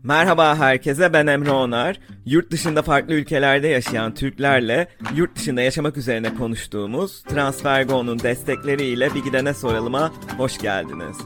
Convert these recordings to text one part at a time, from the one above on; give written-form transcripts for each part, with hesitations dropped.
Merhaba herkese, ben Emre Onar. Yurt dışında farklı ülkelerde yaşayan Türklerle yurt dışında yaşamak üzerine konuştuğumuz TransferGo'nun destekleriyle Bir Gidene Soralıma hoş geldiniz.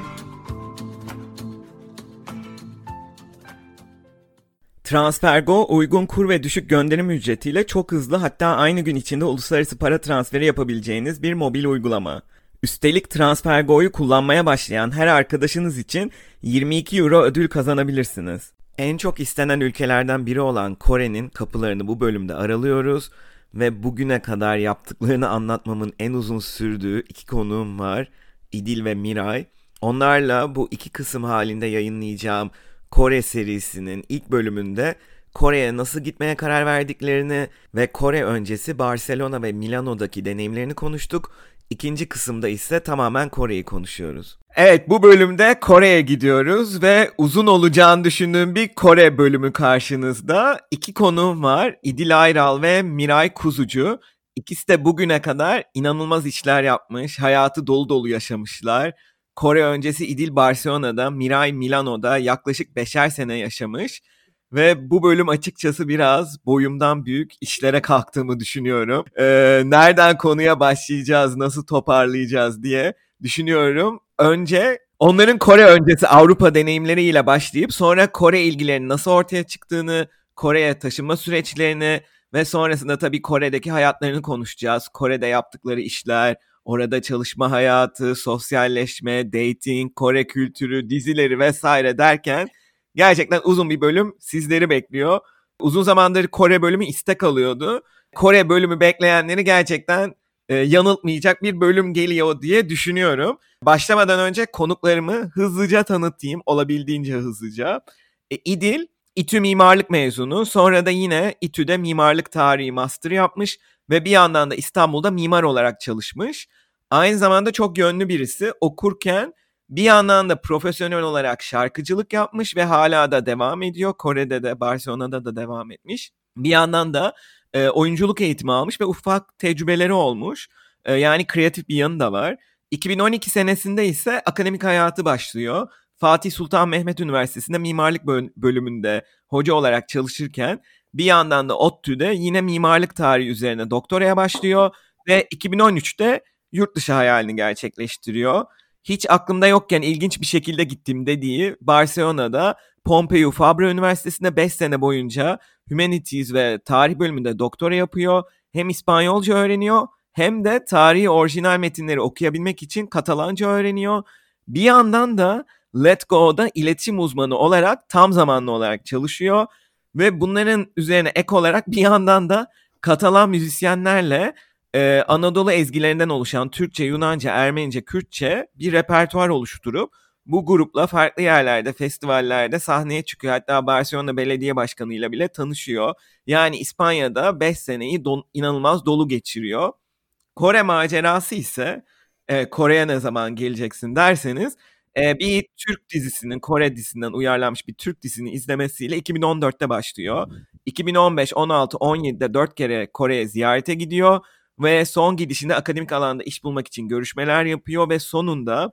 TransferGo, uygun kur ve düşük gönderim ücretiyle çok hızlı, hatta aynı gün içinde uluslararası para transferi yapabileceğiniz bir mobil uygulama. Üstelik TransferGo'yu kullanmaya başlayan her arkadaşınız için 22 euro ödül kazanabilirsiniz. En çok istenen ülkelerden biri olan Kore'nin kapılarını bu bölümde aralıyoruz ve bugüne kadar yaptıklarını anlatmamın en uzun sürdüğü iki konuğum var, İdil ve Miray. Onlarla bu iki kısım halinde yayınlayacağım Kore serisinin ilk bölümünde Kore'ye nasıl gitmeye karar verdiklerini ve Kore öncesi Barcelona ve Milano'daki deneyimlerini konuştuk. İkinci kısımda ise tamamen Kore'yi konuşuyoruz. Evet, bu bölümde Kore'ye gidiyoruz ve uzun olacağını düşündüğüm bir Kore bölümü karşınızda. İki konuğum var, İdil Ayral ve Miray Kuzucu. İkisi de bugüne kadar inanılmaz işler yapmış, hayatı dolu dolu yaşamışlar. Kore öncesi İdil Barcelona'da, Miray Milano'da yaklaşık 5'er sene yaşamış. Ve bu bölüm açıkçası biraz boyumdan büyük işlere kalktığımı düşünüyorum. Nereden konuya başlayacağız, nasıl toparlayacağız diye düşünüyorum. Önce onların Kore öncesi Avrupa deneyimleriyle başlayıp sonra Kore ilgilerinin nasıl ortaya çıktığını, Kore'ye taşınma süreçlerini ve sonrasında tabii Kore'deki hayatlarını konuşacağız. Kore'de yaptıkları işler, orada çalışma hayatı, sosyalleşme, dating, Kore kültürü, dizileri vesaire derken gerçekten uzun bir bölüm sizleri bekliyor. Uzun zamandır Kore bölümü istek alıyordu. Kore bölümü bekleyenleri gerçekten yanıltmayacak bir bölüm geliyor diye düşünüyorum. Başlamadan önce konuklarımı hızlıca tanıtayım, olabildiğince hızlıca. İdil, İTÜ mimarlık mezunu. Sonra da yine İTÜ'de mimarlık tarihi master yapmış ve bir yandan da İstanbul'da mimar olarak çalışmış. Aynı zamanda çok yönlü birisi. Okurken bir yandan da profesyonel olarak şarkıcılık yapmış ve hala da devam ediyor. Kore'de de, Barcelona'da da devam etmiş. Bir yandan da oyunculuk eğitimi almış ve ufak tecrübeleri olmuş. Yani kreatif bir yanı da var. 2012 senesinde ise akademik hayatı başlıyor. Fatih Sultan Mehmet Üniversitesi'nde mimarlık bölümünde hoca olarak çalışırken bir yandan da ODTÜ'de yine mimarlık tarihi üzerine doktoraya başlıyor ve 2013'te yurt dışı hayalini gerçekleştiriyor. Hiç aklımda yokken ilginç bir şekilde gittim dediği Barcelona'da Pompeu Fabra Üniversitesi'nde 5 sene boyunca Humanities ve tarih bölümünde doktora yapıyor. Hem İspanyolca öğreniyor hem de tarihi orijinal metinleri okuyabilmek için Katalanca öğreniyor. Bir yandan da Let Go'da iletişim uzmanı olarak tam zamanlı olarak çalışıyor. Ve bunların üzerine ek olarak bir yandan da Katalan müzisyenlerle Anadolu ezgilerinden oluşan Türkçe, Yunanca, Ermenice, Kürtçe bir repertuar oluşturup bu grupla farklı yerlerde, festivallerde sahneye çıkıyor. Hatta Barcelona Belediye Başkanı'yla bile tanışıyor. Yani İspanya'da 5 seneyi inanılmaz dolu geçiriyor. Kore macerası ise Kore'ye ne zaman geleceksin derseniz bir Türk dizisinin, Kore dizisinden uyarlanmış bir Türk dizisini izlemesiyle 2014'te başlıyor. 2015, 16, 17'de 4 kere Kore'ye ziyarete gidiyor ve son gidişinde akademik alanda iş bulmak için görüşmeler yapıyor ve sonunda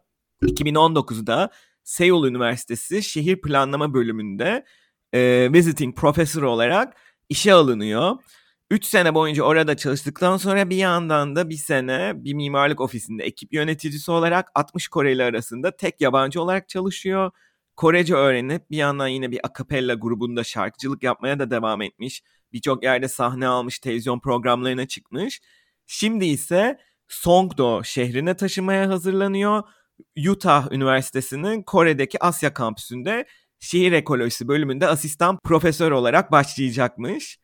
2019'da Seul Üniversitesi Şehir Planlama bölümünde visiting professor olarak işe alınıyor. 3 sene boyunca orada çalıştıktan sonra bir yandan da bir sene bir mimarlık ofisinde ekip yöneticisi olarak 60 Koreli arasında tek yabancı olarak çalışıyor. Korece öğrenip bir yandan yine bir akapella grubunda şarkıcılık yapmaya da devam etmiş. Birçok yerde sahne almış, televizyon programlarına çıkmış. Şimdi ise Songdo şehrine taşınmaya hazırlanıyor. Utah Üniversitesi'nin Kore'deki Asya kampüsünde şehir ekolojisi bölümünde asistan profesör olarak başlayacakmış.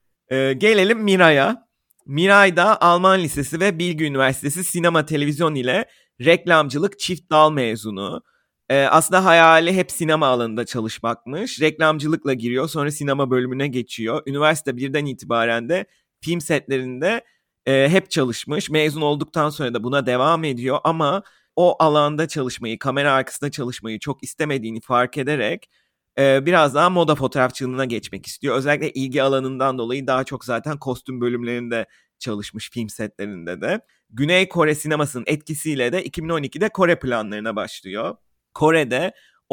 Gelelim Miray'a. Miray da Alman Lisesi ve Bilgi Üniversitesi Sinema Televizyon ile Reklamcılık çift dal mezunu. Aslında hayali hep sinema alanında çalışmakmış. Reklamcılıkla giriyor, sonra sinema bölümüne geçiyor. Üniversite birden itibaren de film setlerinde hep çalışmış. Mezun olduktan sonra da buna devam ediyor ama o alanda çalışmayı, kamera arkasında çalışmayı çok istemediğini fark ederek biraz daha moda fotoğrafçılığına geçmek istiyor. Özellikle ilgi alanından dolayı daha çok zaten kostüm bölümlerinde çalışmış, film setlerinde de. Güney Kore sinemasının etkisiyle de 2012'de Kore planlarına başlıyor. Kore'de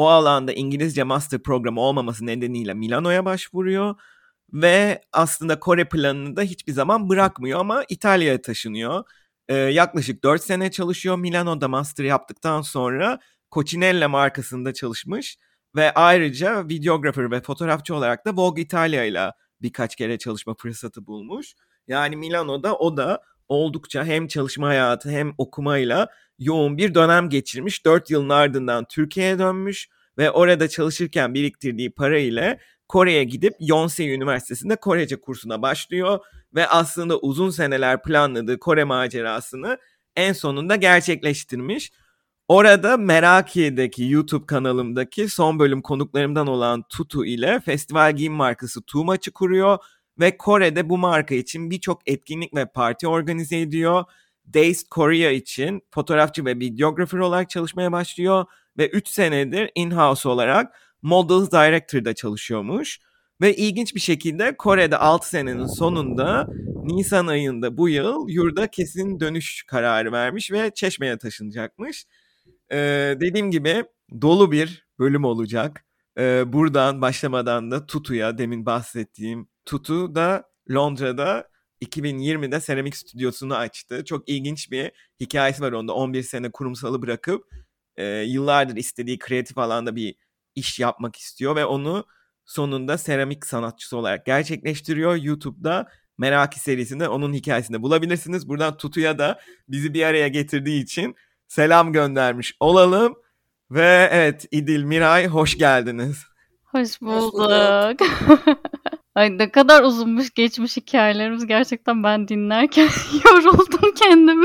o alanda İngilizce master programı olmaması nedeniyle Milano'ya başvuruyor ve aslında Kore planını da hiçbir zaman bırakmıyor ama İtalya'ya taşınıyor. Yaklaşık 4 sene çalışıyor. Milano'da master yaptıktan sonra Cocinella markasında çalışmış ve ayrıca videographer ve fotoğrafçı olarak da Vogue İtalya ile birkaç kere çalışma fırsatı bulmuş. Yani Milano'da o da oldukça hem çalışma hayatı hem okumayla yoğun bir dönem geçirmiş. 4 yılın ardından Türkiye'ye dönmüş ve orada çalışırken biriktirdiği para ile Kore'ye gidip Yonsei Üniversitesi'nde Korece kursuna başlıyor ve aslında uzun seneler planladığı Kore macerasını en sonunda gerçekleştirmiş. Orada Meraki'deki YouTube kanalımdaki son bölüm konuklarımdan olan Tutu ile festival giyim markası Too Much'ı kuruyor ve Kore'de bu marka için birçok etkinlik ve parti organize ediyor. Days Korea için fotoğrafçı ve videographer olarak çalışmaya başlıyor ve 3 senedir in-house olarak Models Director'da çalışıyormuş. Ve ilginç bir şekilde Kore'de 6 senenin sonunda Nisan ayında bu yıl yurda kesin dönüş kararı vermiş ve Çeşme'ye taşınacakmış. Dediğim gibi dolu bir bölüm olacak. Buradan başlamadan da Tutu'ya, demin bahsettiğim Tutu da Londra'da 2020'de seramik stüdyosunu açtı. Çok ilginç bir hikayesi var onda. 11 sene kurumsalı bırakıp yıllardır istediği kreatif alanda bir iş yapmak istiyor ve onu sonunda seramik sanatçısı olarak gerçekleştiriyor. YouTube'da Meraki serisinde onun hikayesini bulabilirsiniz. Buradan Tutu'ya da bizi bir araya getirdiği için selam göndermiş olalım. Ve evet, İdil, Miray, hoş geldiniz. Hoş Hoş bulduk. bulduk. Ay ne kadar uzunmuş geçmiş hikayelerimiz. Gerçekten ben dinlerken yoruldum kendimi.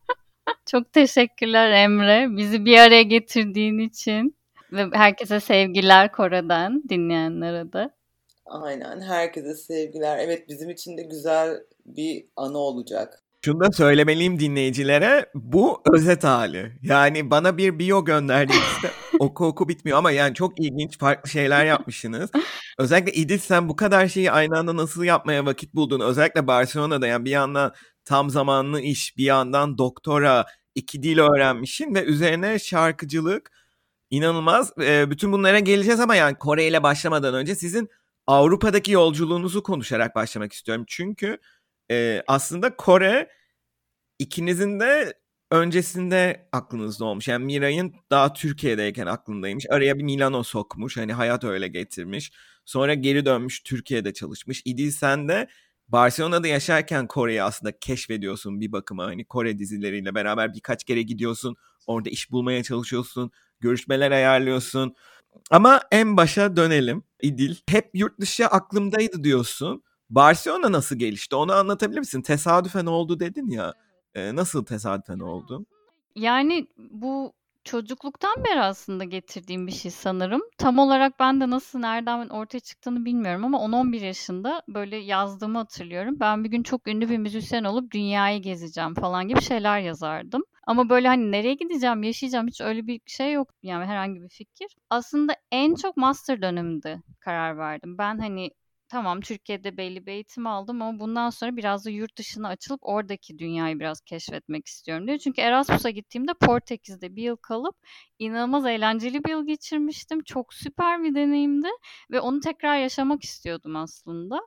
Çok teşekkürler Emre. Bizi bir araya getirdiğin için. Ve herkese sevgiler Kore'den dinleyenlere de. Aynen, herkese sevgiler. Evet, bizim için de güzel bir anı olacak. Şunu da söylemeliyim dinleyicilere, bu özet hali. Yani bana bir bio gönderdiğinizde oku bitmiyor ama yani çok ilginç farklı şeyler yapmışsınız. Özellikle İdil, sen bu kadar şeyi aynı anda nasıl yapmaya vakit buldun? Özellikle Barcelona'da, yani bir yandan tam zamanlı iş, bir yandan doktora, 2 dil öğrenmişsin ve üzerine şarkıcılık, inanılmaz. Bütün bunlara geleceğiz ama yani Kore ile başlamadan önce sizin Avrupa'daki yolculuğunuzu konuşarak başlamak istiyorum. Çünkü aslında Kore ikinizin de öncesinde aklınızda olmuş. Yani Miray'ın daha Türkiye'deyken aklındaymış. Araya bir Milano sokmuş. Hani hayat öyle getirmiş. Sonra geri dönmüş, Türkiye'de çalışmış. İdil, sen de Barcelona'da yaşarken Kore'yi aslında keşfediyorsun bir bakıma. Hani Kore dizileriyle beraber birkaç kere gidiyorsun. Orada iş bulmaya çalışıyorsun. Görüşmeler ayarlıyorsun. Ama en başa dönelim İdil. Hep yurt dışı aklımdaydı diyorsun. Barcelona nasıl gelişti? Onu anlatabilir misin? Tesadüfen oldu dedin ya. Nasıl tesadüfen oldu? Yani bu çocukluktan beri aslında getirdiğim bir şey sanırım. Tam olarak ben de nasıl, nereden ortaya çıktığını bilmiyorum ama 10-11 yaşında böyle yazdığımı hatırlıyorum. Ben bir gün çok ünlü bir müzisyen olup dünyayı gezeceğim falan gibi şeyler yazardım. Ama böyle hani nereye gideceğim, yaşayacağım, hiç öyle bir şey yok yani, herhangi bir fikir. Aslında en çok master döneminde karar verdim. Ben hani tamam, Türkiye'de belli bir eğitim aldım ama bundan sonra biraz da yurt dışına açılıp oradaki dünyayı biraz keşfetmek istiyorum diyor. Çünkü Erasmus'a gittiğimde Portekiz'de bir yıl kalıp inanılmaz eğlenceli bir yıl geçirmiştim. Çok süper bir deneyimdi ve onu tekrar yaşamak istiyordum aslında.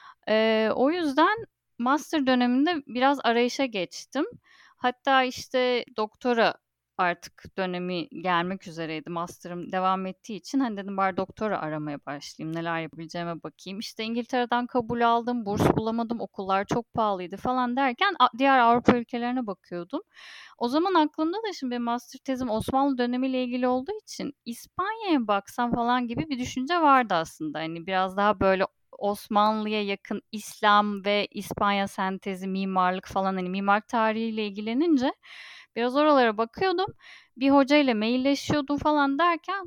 O yüzden master döneminde biraz arayışa geçtim. Hatta işte doktora artık dönemi gelmek üzereydi. Master'ım devam ettiği için hani dedim bari doktora aramaya başlayayım. Neler yapabileceğime bakayım. İşte İngiltere'den kabul aldım. Burs bulamadım. Okullar çok pahalıydı falan derken diğer Avrupa ülkelerine bakıyordum. O zaman aklımda da şimdi benim master tezim Osmanlı dönemiyle ilgili olduğu için İspanya'ya baksam falan gibi bir düşünce vardı aslında. Hani biraz daha böyle Osmanlı'ya yakın İslam ve İspanya sentezi, mimarlık falan, hani mimarlık tarihiyle ilgilenince biraz oralara bakıyordum. Bir hocayla mailleşiyordum falan derken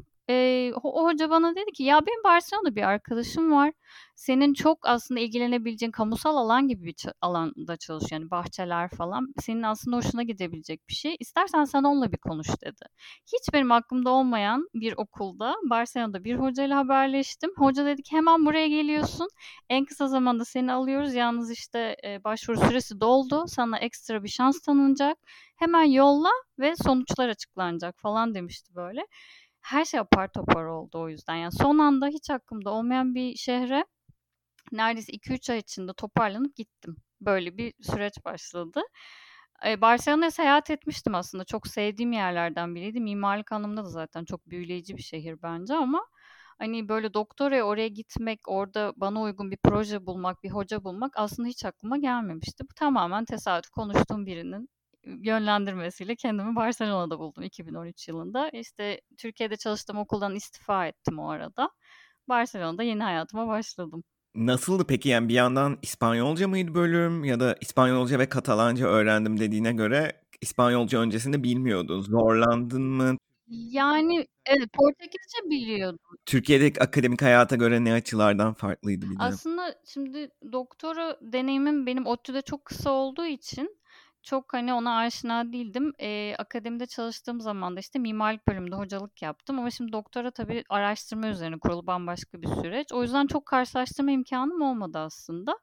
o hoca bana dedi ki ya benim Barcelona'da bir arkadaşım var. Senin çok aslında ilgilenebileceğin kamusal alan gibi bir alanda çalışıyor. Yani bahçeler falan. Senin aslında hoşuna gidebilecek bir şey. İstersen sen onunla bir konuş dedi. Hiç benim aklımda olmayan bir okulda Barcelona'da bir hocayla haberleştim. Hoca dedi ki hemen buraya geliyorsun. En kısa zamanda seni alıyoruz. Yalnız işte başvuru süresi doldu. Sana ekstra bir şans tanınacak. Hemen yolla ve sonuçlar açıklanacak falan demişti böyle. Her şey apar topar oldu o yüzden. Yani son anda hiç aklımda olmayan bir şehre neredeyse 2-3 ay içinde toparlanıp gittim. Böyle bir süreç başladı. Barcelona'ya seyahat etmiştim aslında. Çok sevdiğim yerlerden biriydi. Mimarlık anlamında da zaten çok büyüleyici bir şehir bence ama hani böyle doktoraya oraya gitmek, orada bana uygun bir proje bulmak, bir hoca bulmak aslında hiç aklıma gelmemişti. Bu tamamen tesadüf, konuştuğum birinin yönlendirmesiyle kendimi Barcelona'da buldum 2013 yılında. İşte Türkiye'de çalıştığım okuldan istifa ettim o arada. Barcelona'da yeni hayatıma başladım. Nasıldı peki, yani bir yandan İspanyolca mıydı bölüm, ya da İspanyolca ve Katalanca öğrendim dediğine göre İspanyolca öncesinde bilmiyordun. Zorlandın mı? Yani evet, Portekizce biliyordum. Türkiye'deki akademik hayata göre ne açılardan farklıydı bir de? Aslında şimdi doktora deneyimim benim ODTÜ'de çok kısa olduğu için çok hani ona aşina değildim. Akademide çalıştığım zaman da işte mimarlık bölümünde hocalık yaptım. Ama şimdi doktora tabii araştırma üzerine kurulu bambaşka bir süreç. O yüzden çok karşılaştırma imkanım olmadı aslında.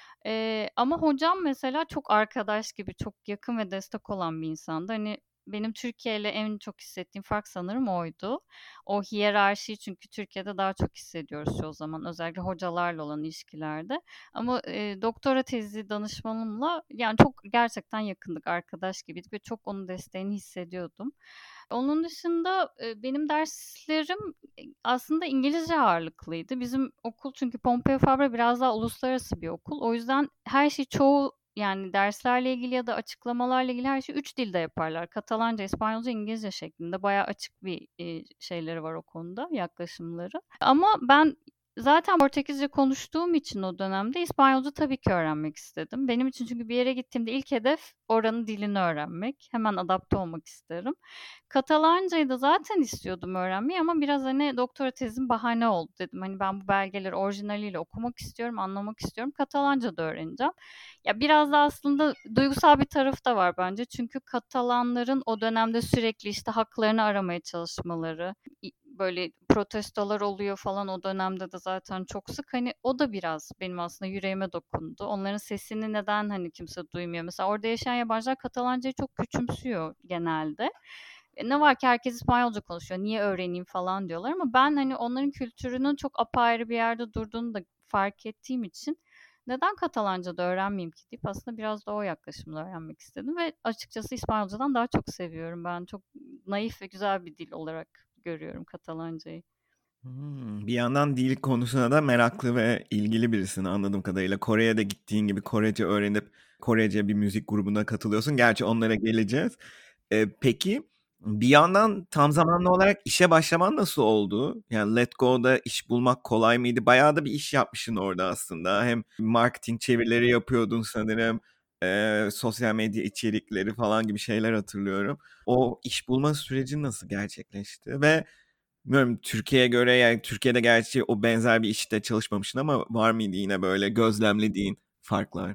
Ama hocam mesela çok arkadaş gibi, çok yakın ve destek olan bir insandı. Hani benim Türkiye ile en çok hissettiğim fark sanırım oydu. O hiyerarşiyi çünkü Türkiye'de daha çok hissediyoruz çoğu zaman. Özellikle hocalarla olan ilişkilerde. Ama doktora tezi danışmanımla yani çok gerçekten yakındık, arkadaş gibiydik ve çok onun desteğini hissediyordum. Onun dışında benim derslerim aslında İngilizce ağırlıklıydı. Bizim okul çünkü Pompeu Fabra biraz daha uluslararası bir okul. O yüzden her şey çoğu yani derslerle ilgili ya da açıklamalarla ilgili her şeyi 3 dilde yaparlar. Katalanca, İspanyolca, İngilizce şeklinde. Bayağı açık bir şeyleri var o konuda, yaklaşımları. Ama ben zaten Portekizce konuştuğum için o dönemde İspanyolca tabii ki öğrenmek istedim. Benim için çünkü bir yere gittiğimde ilk hedef oranın dilini öğrenmek. Hemen adapte olmak isterim. Katalancayı da zaten istiyordum öğrenmeyi ama biraz hani doktora tezim bahane oldu dedim. Hani ben bu belgeleri orijinaliyle okumak istiyorum, anlamak istiyorum. Katalanca da öğreneceğim. Ya biraz da aslında duygusal bir tarafı da var bence. Çünkü Katalanların o dönemde sürekli işte haklarını aramaya çalışmaları, böyle protestolar oluyor falan o dönemde de zaten çok sık. Hani o da biraz benim aslında yüreğime dokundu. Onların sesini neden hani kimse duymuyor? Mesela orada yaşayan yabancılar Katalancayı çok küçümsüyor genelde. Ne var ki herkes İspanyolca konuşuyor. Niye öğreneyim falan diyorlar ama ben hani onların kültürünün çok apayrı bir yerde durduğunu da fark ettiğim için neden Katalanca da öğrenmeyeyim ki deyip aslında biraz da o yaklaşımla öğrenmek istedim ve açıkçası İspanyolcadan daha çok seviyorum. Ben çok naif ve güzel bir dil olarak görüyorum Katalancayı. Bir yandan dil konusuna da meraklı ve ilgili birisin anladığım kadarıyla. Kore'ye de gittiğin gibi Korece öğrenip Korece bir müzik grubuna katılıyorsun. Gerçi onlara geleceğiz. Peki bir yandan tam zamanlı olarak işe başlaman nasıl oldu? Yani Let Go'da iş bulmak kolay mıydı? Bayağı da bir iş yapmışsın orada aslında. Hem marketing çevirileri yapıyordun sanırım. Sosyal medya içerikleri falan gibi şeyler hatırlıyorum. O iş bulma süreci nasıl gerçekleşti? Ve bilmiyorum, Türkiye'ye göre, yani Türkiye'de gerçi o benzer bir işte çalışmamışsın ama var mıydı yine böyle gözlemlediğin farklar?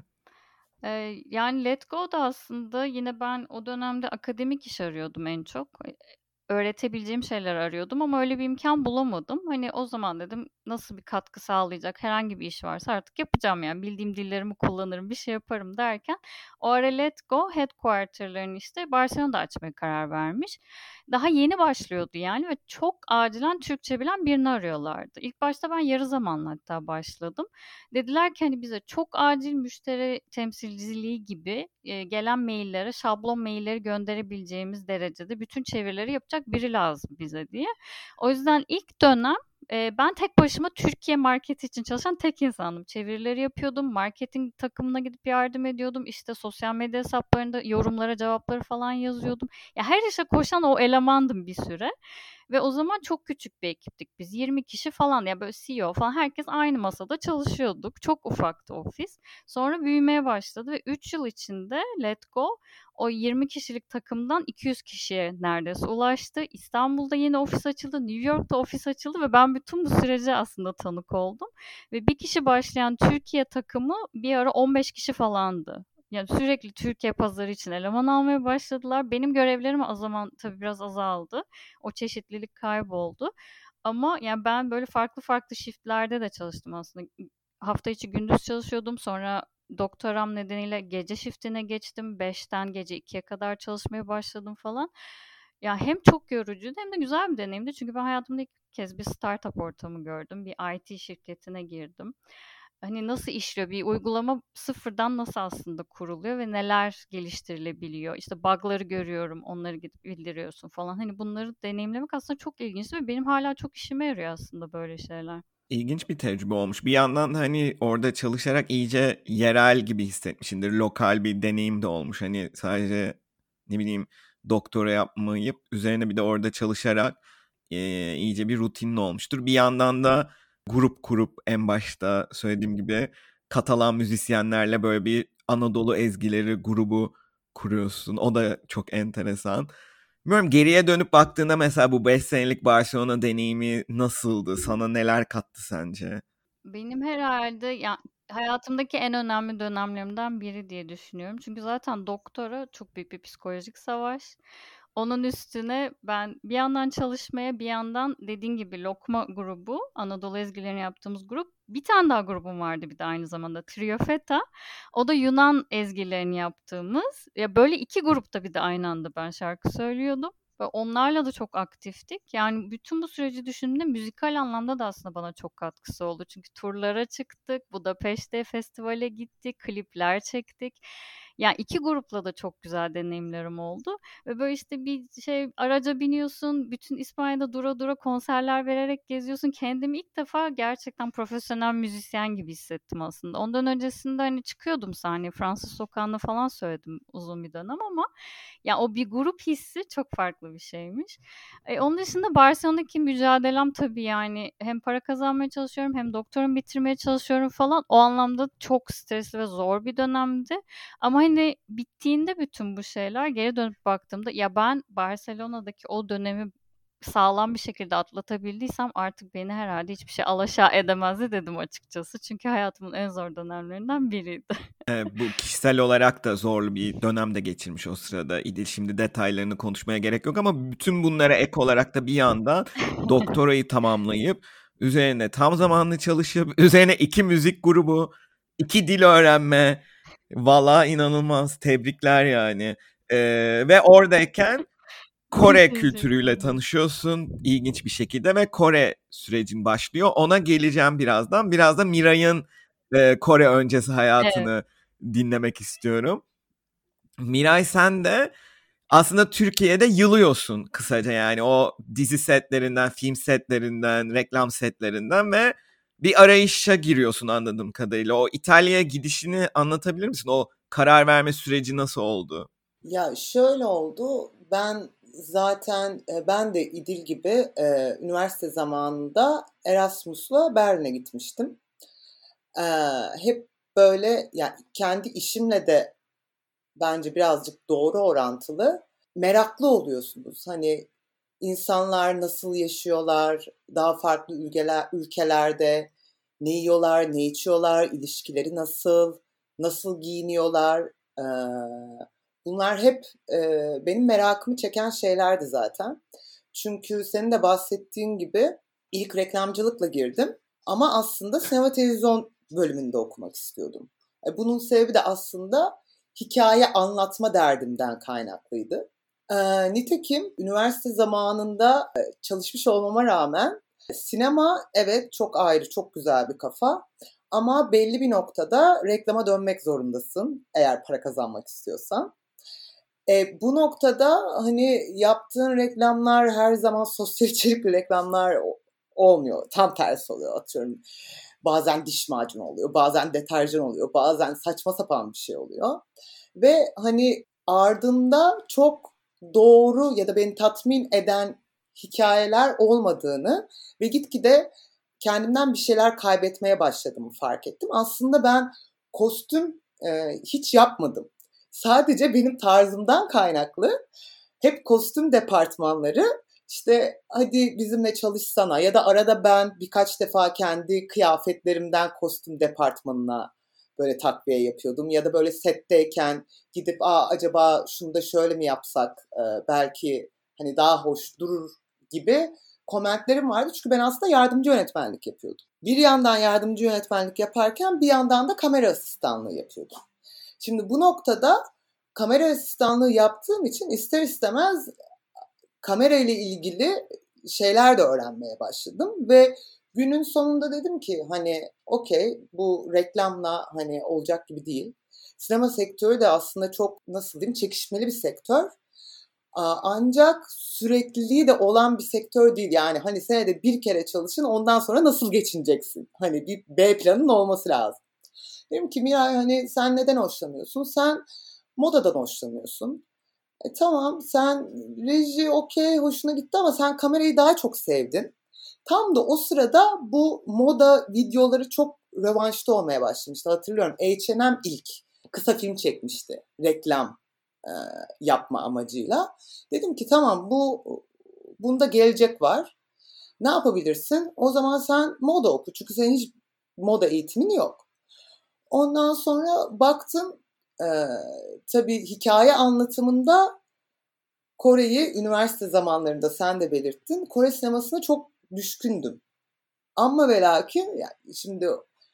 Yani Let Go'da aslında yine ben o dönemde akademik iş arıyordum en çok. Öğretebileceğim şeyler arıyordum ama öyle bir imkan bulamadım. Hani o zaman dedim nasıl bir katkı sağlayacak herhangi bir iş varsa artık yapacağım yani bildiğim dillerimi kullanırım bir şey yaparım derken o ara Let Go headquarter'larını işte Barcelona'da açmaya karar vermiş. Daha yeni başlıyordu yani ve çok acilen Türkçe bilen birini arıyorlardı. İlk başta ben yarı zamanlı hatta başladım. Dediler ki hani bize çok acil müşteri temsilciliği gibi gelen maillere, şablon mailleri gönderebileceğimiz derecede bütün çevirileri yapacak biri lazım bize diye. O yüzden ilk dönem ben tek başıma Türkiye marketi için çalışan tek insandım. Çevirileri yapıyordum, marketing takımına gidip yardım ediyordum. İşte sosyal medya hesaplarında yorumlara, cevapları falan yazıyordum. Ya her işe koşan o elemandım bir süre. Ve o zaman çok küçük bir ekiptik biz. 20 kişi falan ya böyle CEO falan herkes aynı masada çalışıyorduk. Çok ufaktı ofis. Sonra büyümeye başladı ve 3 yıl içinde Let Go o 20 kişilik takımdan 200 kişiye neredeyse ulaştı. İstanbul'da yeni ofis açıldı, New York'ta ofis açıldı ve ben bütün bu sürece aslında tanık oldum. Ve bir kişi başlayan Türkiye takımı bir ara 15 kişi falandı. Yani sürekli Türkiye pazarı için eleman almaya başladılar. Benim görevlerim o zaman tabii biraz azaldı. O çeşitlilik kayboldu. Ama yani ben böyle farklı farklı shiftlerde de çalıştım aslında. Hafta içi gündüz çalışıyordum. Sonra doktoram nedeniyle gece shiftine geçtim. 5'ten gece 2'ye kadar çalışmaya başladım falan. Ya hem çok yorucuydu hem de güzel bir deneyimdi. Çünkü ben hayatımda ilk kez bir startup ortamı gördüm. Bir IT şirketine girdim. Hani nasıl işliyor? Bir uygulama sıfırdan nasıl aslında kuruluyor ve neler geliştirilebiliyor? İşte bug'ları görüyorum, onları gidip bildiriyorsun falan. Hani bunları deneyimlemek aslında çok ilginçti ve benim hala çok işime yarıyor aslında böyle şeyler. İlginç bir tecrübe olmuş. Bir yandan da hani orada çalışarak iyice yerel gibi hissetmişsindir. Lokal bir deneyim de olmuş. Hani sadece ne bileyim doktora yapmayıp üzerine bir de orada çalışarak iyice bir rutinin olmuştur. Bir yandan da grup kurup en başta söylediğim gibi Katalan müzisyenlerle böyle bir Anadolu ezgileri grubu kuruyorsun. O da çok enteresan. Bilmiyorum, geriye dönüp baktığında mesela bu 5 senelik Barcelona deneyimi nasıldı? Sana neler kattı sence? Benim herhalde ya hayatımdaki en önemli dönemlerimden biri diye düşünüyorum. Çünkü zaten doktora çok büyük bir psikolojik savaş. Onun üstüne ben bir yandan çalışmaya, bir yandan dediğin gibi Lokma grubu, Anadolu ezgilerini yaptığımız grup. Bir tane daha grubum vardı bir de aynı zamanda Trio Feta. O da Yunan ezgilerini yaptığımız. Ya böyle iki grupta bir de aynı anda ben şarkı söylüyordum. Ve onlarla da çok aktiftik. Yani bütün bu süreci düşündüğümde müzikal anlamda da aslında bana çok katkısı oldu. Çünkü turlara çıktık, Budapeşte festivale gittik, klipler çektik. Yani iki grupla da çok güzel deneyimlerim oldu. Ve böyle işte bir şey araca biniyorsun, bütün İspanya'da dura dura konserler vererek geziyorsun. Kendimi ilk defa gerçekten profesyonel müzisyen gibi hissettim aslında. Ondan öncesinde hani çıkıyordum sahneye, Fransız sokağında falan söyledim uzun bir dönem ama ya o bir grup hissi çok farklı bir şeymiş. Onun dışında Barcelona'daki mücadelem tabii yani hem para kazanmaya çalışıyorum hem doktorumu bitirmeye çalışıyorum falan. O anlamda çok stresli ve zor bir dönemdi. Ama hani bittiğinde bütün bu şeyler geri dönüp baktığımda ya ben Barcelona'daki o dönemi sağlam bir şekilde atlatabildiysem artık beni herhalde hiçbir şey alaşağı edemezdi dedim açıkçası. Çünkü hayatımın en zor dönemlerinden biriydi. Bu kişisel olarak da zorlu bir dönem de geçirmiş o sırada. İdil, şimdi detaylarını konuşmaya gerek yok ama bütün bunlara ek olarak da bir yandan doktorayı tamamlayıp üzerine tam zamanlı çalışıp üzerine 2 müzik grubu, 2 dil öğrenme. Valla inanılmaz, tebrikler yani. Ve oradayken Kore Teşekkür kültürüyle ederim. tanışıyorsun ilginç bir şekilde ve Kore sürecin başlıyor. Ona geleceğim birazdan. Biraz da Miray'ın Kore öncesi Evet. hayatını dinlemek istiyorum. Miray, sen de aslında Türkiye'de yılıyorsun kısaca, yani o dizi setlerinden, film setlerinden, reklam setlerinden ve bir arayışa giriyorsun anladığım kadarıyla. O İtalya'ya gidişini anlatabilir misin? O karar verme süreci nasıl oldu? Ya şöyle oldu. Ben zaten ben de İdil gibi üniversite zamanında Erasmus'la Berlin'e gitmiştim. E, Hep böyle yani kendi işimle de bence birazcık doğru orantılı. Meraklı oluyorsunuz. Hani insanlar nasıl yaşıyorlar, daha farklı ülkelerde ne yiyorlar, ne içiyorlar, ilişkileri nasıl, nasıl giyiniyorlar. Ee, Bunlar hep benim merakımı çeken şeylerdi zaten. Çünkü senin de bahsettiğin gibi ilk reklamcılıkla girdim. Ama aslında sinema televizyon bölümünde okumak istiyordum. Bunun sebebi de aslında hikaye anlatma derdimden kaynaklıydı. Nitekim üniversite zamanında çalışmış olmama rağmen sinema evet çok ayrı, çok güzel bir kafa. Ama belli bir noktada reklama dönmek zorundasın eğer para kazanmak istiyorsan. Bu noktada hani yaptığın reklamlar her zaman sosyal içerikli reklamlar olmuyor. Tam tersi oluyor, atıyorum. Bazen diş macunu oluyor, bazen deterjan oluyor, bazen saçma sapan bir şey oluyor. Ve hani ardında çok doğru ya da beni tatmin eden hikayeler olmadığını ve gitgide kendimden bir şeyler kaybetmeye başladığımı fark ettim. Aslında ben kostüm hiç yapmadım. Sadece benim tarzımdan kaynaklı hep kostüm departmanları işte hadi bizimle çalışsana ya da arada ben birkaç defa kendi kıyafetlerimden kostüm departmanına böyle takviye yapıyordum. Ya da böyle setteyken gidip acaba şunu da şöyle mi yapsak belki hani daha hoş durur gibi komentlerim vardı. Çünkü ben aslında yardımcı yönetmenlik yapıyordum. Bir yandan yardımcı yönetmenlik yaparken bir yandan da kamera asistanlığı yapıyordum. Şimdi bu noktada kamera asistanlığı yaptığım için ister istemez kamerayla ilgili şeyler de öğrenmeye başladım ve günün sonunda dedim ki hani okey, bu reklamla hani olacak gibi değil. Sinema sektörü de aslında çok, nasıl diyeyim, çekişmeli bir sektör. Ancak sürekliliği de olan bir sektör değil. Yani hani senede bir kere çalışın, ondan sonra nasıl geçineceksin? Hani bir B planın olması lazım. Dedim ki Miray, hani sen neden hoşlanıyorsun? Sen modadan hoşlanıyorsun. Tamam, sen reji okey, hoşuna gitti ama sen kamerayı daha çok sevdin. Tam da o sırada bu moda videoları çok rövanşta olmaya başlamıştı. Hatırlıyorum, H&M ilk kısa film çekmişti reklam e, yapma amacıyla. Dedim ki tamam, bunda gelecek var. Ne yapabilirsin? O zaman sen moda oku. Çünkü senin hiç moda eğitimin yok. Ondan sonra baktım, e, tabii hikaye anlatımında Kore'yi üniversite zamanlarında sen de belirttin. Kore sinemasına çok düşkündüm. Ama ve lakin yani şimdi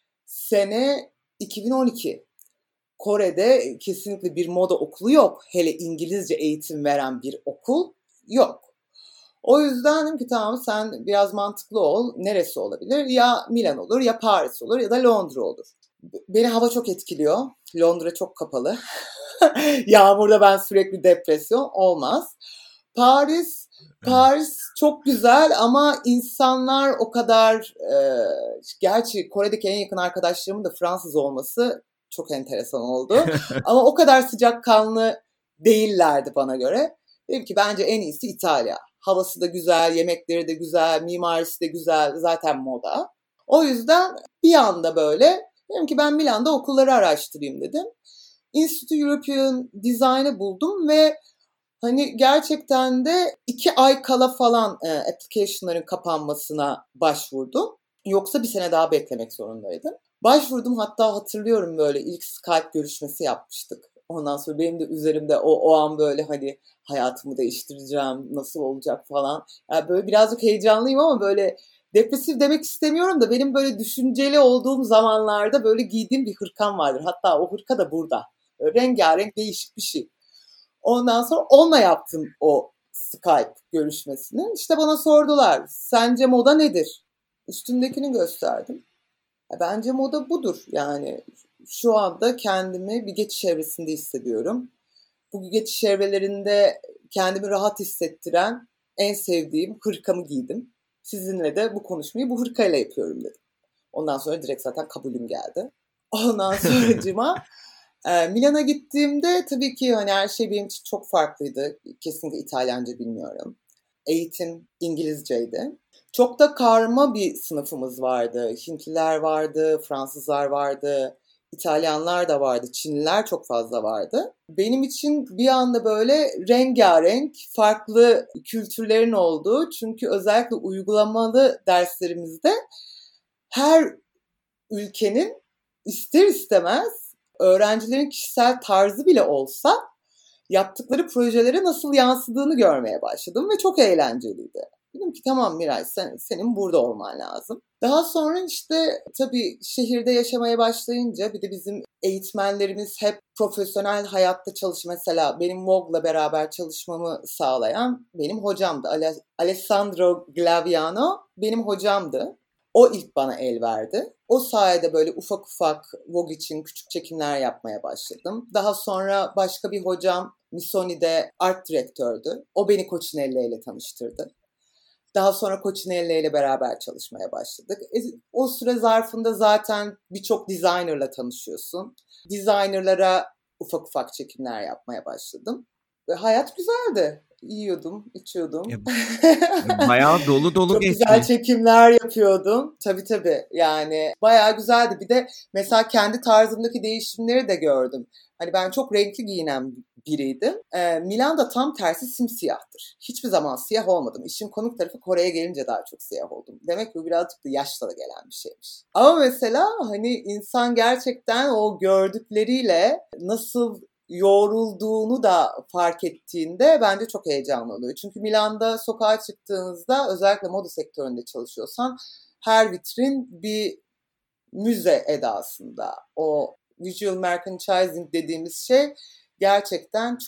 sene 2012. Kore'de kesinlikle bir moda okulu yok. Hele İngilizce eğitim veren bir okul yok. O yüzden dedim ki tamam, sen biraz mantıklı ol. Neresi olabilir? Ya Milan olur, ya Paris olur, ya da Londra olur. Beni hava çok etkiliyor. Londra çok kapalı. Yağmurda ben sürekli depresyon, olmaz. Paris, Paris çok güzel ama insanlar o kadar gerçi Kore'deki en yakın arkadaşlarımın da Fransız olması çok enteresan oldu. Ama o kadar sıcakkanlı değillerdi bana göre. Dedim ki bence en iyisi İtalya. Havası da güzel, yemekleri de güzel, mimarisi de güzel, zaten moda. O yüzden bir anda böyle dedim ki ben Milan'da okulları araştırayım dedim. Institute European Design'ı buldum ve hani gerçekten de 2 ay kala falan application'ların kapanmasına başvurdum. Yoksa bir sene daha beklemek zorundaydım. Başvurdum, hatta hatırlıyorum böyle ilk Skype görüşmesi yapmıştık. Ondan sonra benim de üzerimde o an böyle hani hayatımı değiştireceğim, nasıl olacak falan. Yani böyle birazcık heyecanlıyım ama böyle depresif demek istemiyorum da benim böyle düşünceli olduğum zamanlarda böyle giydiğim bir hırkam vardır. Hatta o hırka da burada. Böyle rengarenk, değişik bir şey. Ondan sonra onunla yaptım o Skype görüşmesini. İşte bana sordular, sence moda nedir? Üstümdekini gösterdim. Bence moda budur. Yani şu anda kendimi bir geçiş evresinde hissediyorum. Bu geçiş evrelerinde kendimi rahat hissettiren en sevdiğim hırkamı giydim. Sizinle de bu konuşmayı bu hırkayla yapıyorum dedim. Ondan sonra direkt zaten kabulüm geldi. Ondan sonracıma Milan'a gittiğimde tabii ki hani her şey benim için çok farklıydı. Kesinlikle İtalyanca bilmiyorum. Eğitim İngilizceydi. Çok da karma bir sınıfımız vardı. Hintliler vardı, Fransızlar vardı, İtalyanlar da vardı, Çinliler çok fazla vardı. Benim için bir anda böyle rengarenk, farklı kültürlerin olduğu, çünkü özellikle uygulamalı derslerimizde her ülkenin ister istemez öğrencilerin kişisel tarzı bile olsa yaptıkları projelere nasıl yansıdığını görmeye başladım ve çok eğlenceliydi. Dedim ki tamam Miray, senin burada olman lazım. Daha sonra işte tabii şehirde yaşamaya başlayınca bir de bizim eğitmenlerimiz hep profesyonel hayatta mesela benim Vogue'la beraber çalışmamı sağlayan benim hocamdı. Alessandro Glaviano benim hocamdı. O ilk bana el verdi. O sayede böyle ufak ufak Vogue için küçük çekimler yapmaya başladım. Daha sonra başka bir hocam Missoni'de art direktördü. O beni Cocinelli ile tanıştırdı. Daha sonra Cocinelli ile beraber çalışmaya başladık. O süre zarfında zaten birçok designerla tanışıyorsun. Designerlara ufak ufak çekimler yapmaya başladım. Ve hayat güzeldi. Yiyordum, içiyordum. Bayağı dolu dolu Çok geçti. güzel çekimler yapıyordum. Tabii yani bayağı güzeldi. Bir de mesela kendi tarzımdaki değişimleri de gördüm. Hani ben çok renkli giyinen biriydim. Milan'da tam tersi simsiyahtır. Hiçbir zaman siyah olmadım. İşin komik tarafı, Kore'ye gelince daha çok siyah oldum. Demek ki bu birazcık da yaşla da gelen bir şeymiş. Ama mesela hani insan gerçekten o gördükleriyle nasıl yoğrulduğunu da fark ettiğinde bence çok heyecanlı oluyor. Çünkü Milan'da sokağa çıktığınızda, özellikle moda sektöründe çalışıyorsan, her vitrin bir müze edasında. O visual merchandising dediğimiz şey gerçekten çok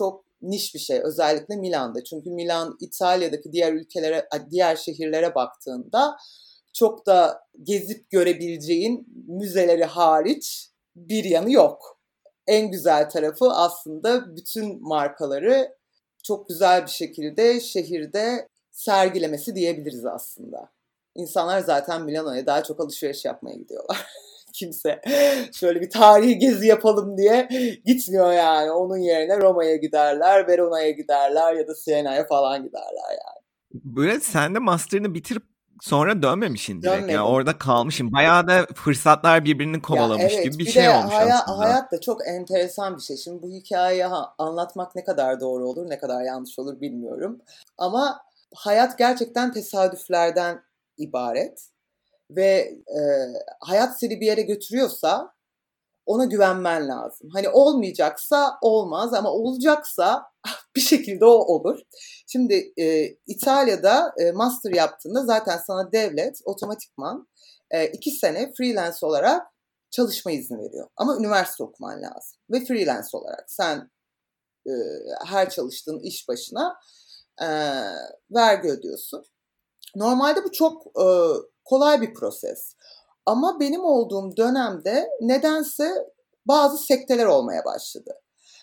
niş bir şey. Özellikle Milan'da. Çünkü Milan İtalya'daki diğer ülkelere, diğer şehirlere baktığında çok da gezip görebileceğin müzeleri hariç bir yanı yok. En güzel tarafı aslında bütün markaları çok güzel bir şekilde şehirde sergilemesi diyebiliriz aslında. İnsanlar zaten Milano'ya daha çok alışveriş yapmaya gidiyorlar. Kimse şöyle bir tarihi gezi yapalım diye gitmiyor yani. Onun yerine Roma'ya giderler, Verona'ya giderler ya da Siena'ya falan giderler yani. Böyle sen de master'ını bitirip sonra dönmemişsin direkt. Yani Dönmedim. orada kalmışsın. Bayağı da fırsatlar birbirini kovalamış evet, gibi bir bir şey de olmuş aslında. hayat da çok enteresan bir şey. Şimdi bu hikayeyi anlatmak ne kadar doğru olur, ne kadar yanlış olur bilmiyorum. Ama hayat gerçekten tesadüflerden ibaret. Ve hayat seni bir yere götürüyorsa ona güvenmen lazım. Hani olmayacaksa olmaz ama olacaksa bir şekilde o olur. Şimdi İtalya'da master yaptığında zaten sana devlet otomatikman 2 sene freelance olarak çalışma izni veriyor. Ama üniversite okuman lazım. Ve freelance olarak sen her çalıştığın iş başına vergi ödüyorsun. Normalde bu çok kolay bir proses. Ama benim olduğum dönemde nedense bazı sekteler olmaya başladı.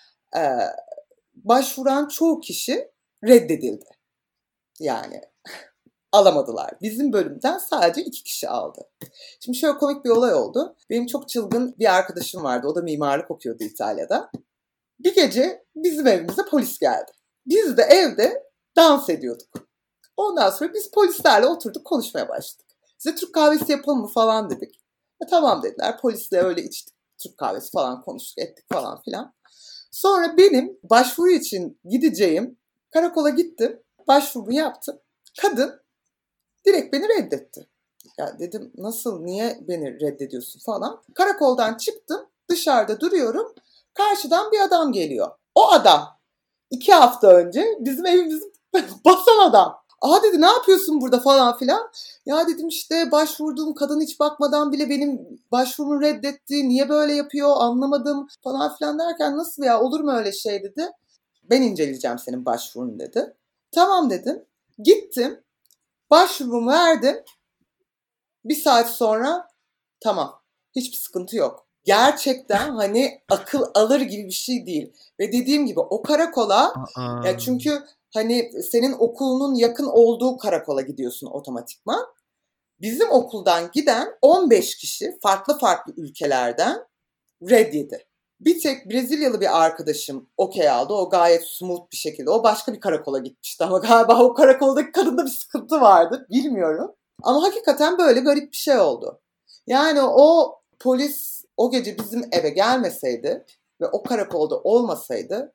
Başvuran çoğu kişi reddedildi. Yani alamadılar. Bizim bölümden sadece 2 kişi aldı. Şimdi şöyle komik bir olay oldu. Benim çok çılgın bir arkadaşım vardı. O da mimarlık okuyordu İtalya'da. Bir gece bizim evimize polis geldi. Biz de evde dans ediyorduk. Ondan sonra biz polislerle oturduk konuşmaya başladık. Size Türk kahvesi yapalım mı falan dedik. Tamam dediler. Polisle öyle içtik. Türk kahvesi falan konuştuk ettik falan filan. Sonra benim başvuru için gideceğim karakola gittim. Başvurumu yaptım. Kadın direkt beni reddetti. Ya dedim nasıl niye beni reddediyorsun falan. Karakoldan çıktım. Dışarıda duruyorum. Karşıdan bir adam geliyor. O adam 2 hafta önce bizim evimizi basan adam. Aa dedi ne yapıyorsun burada falan filan. Ya dedim işte başvurduğum kadın hiç bakmadan bile benim başvurumu reddetti. Niye böyle yapıyor anlamadım falan filan derken nasıl ya olur mu öyle şey dedi. Ben inceleyeceğim senin başvurunu dedi. Tamam dedim. Gittim. Başvurumu verdim. 1 saat sonra tamam. Hiçbir sıkıntı yok. Gerçekten hani akıl alır gibi bir şey değil. Ve dediğim gibi o karakola ya çünkü hani senin okulunun yakın olduğu karakola gidiyorsun otomatikman. Bizim okuldan giden 15 kişi farklı farklı ülkelerden red yedi. Bir tek Brezilyalı bir arkadaşım okey aldı. O gayet smooth bir şekilde. O başka bir karakola gitmişti ama galiba o karakoldaki kadında bir sıkıntı vardı. Bilmiyorum. Ama hakikaten böyle garip bir şey oldu. Yani o polis o gece bizim eve gelmeseydi ve o karakolda olmasaydı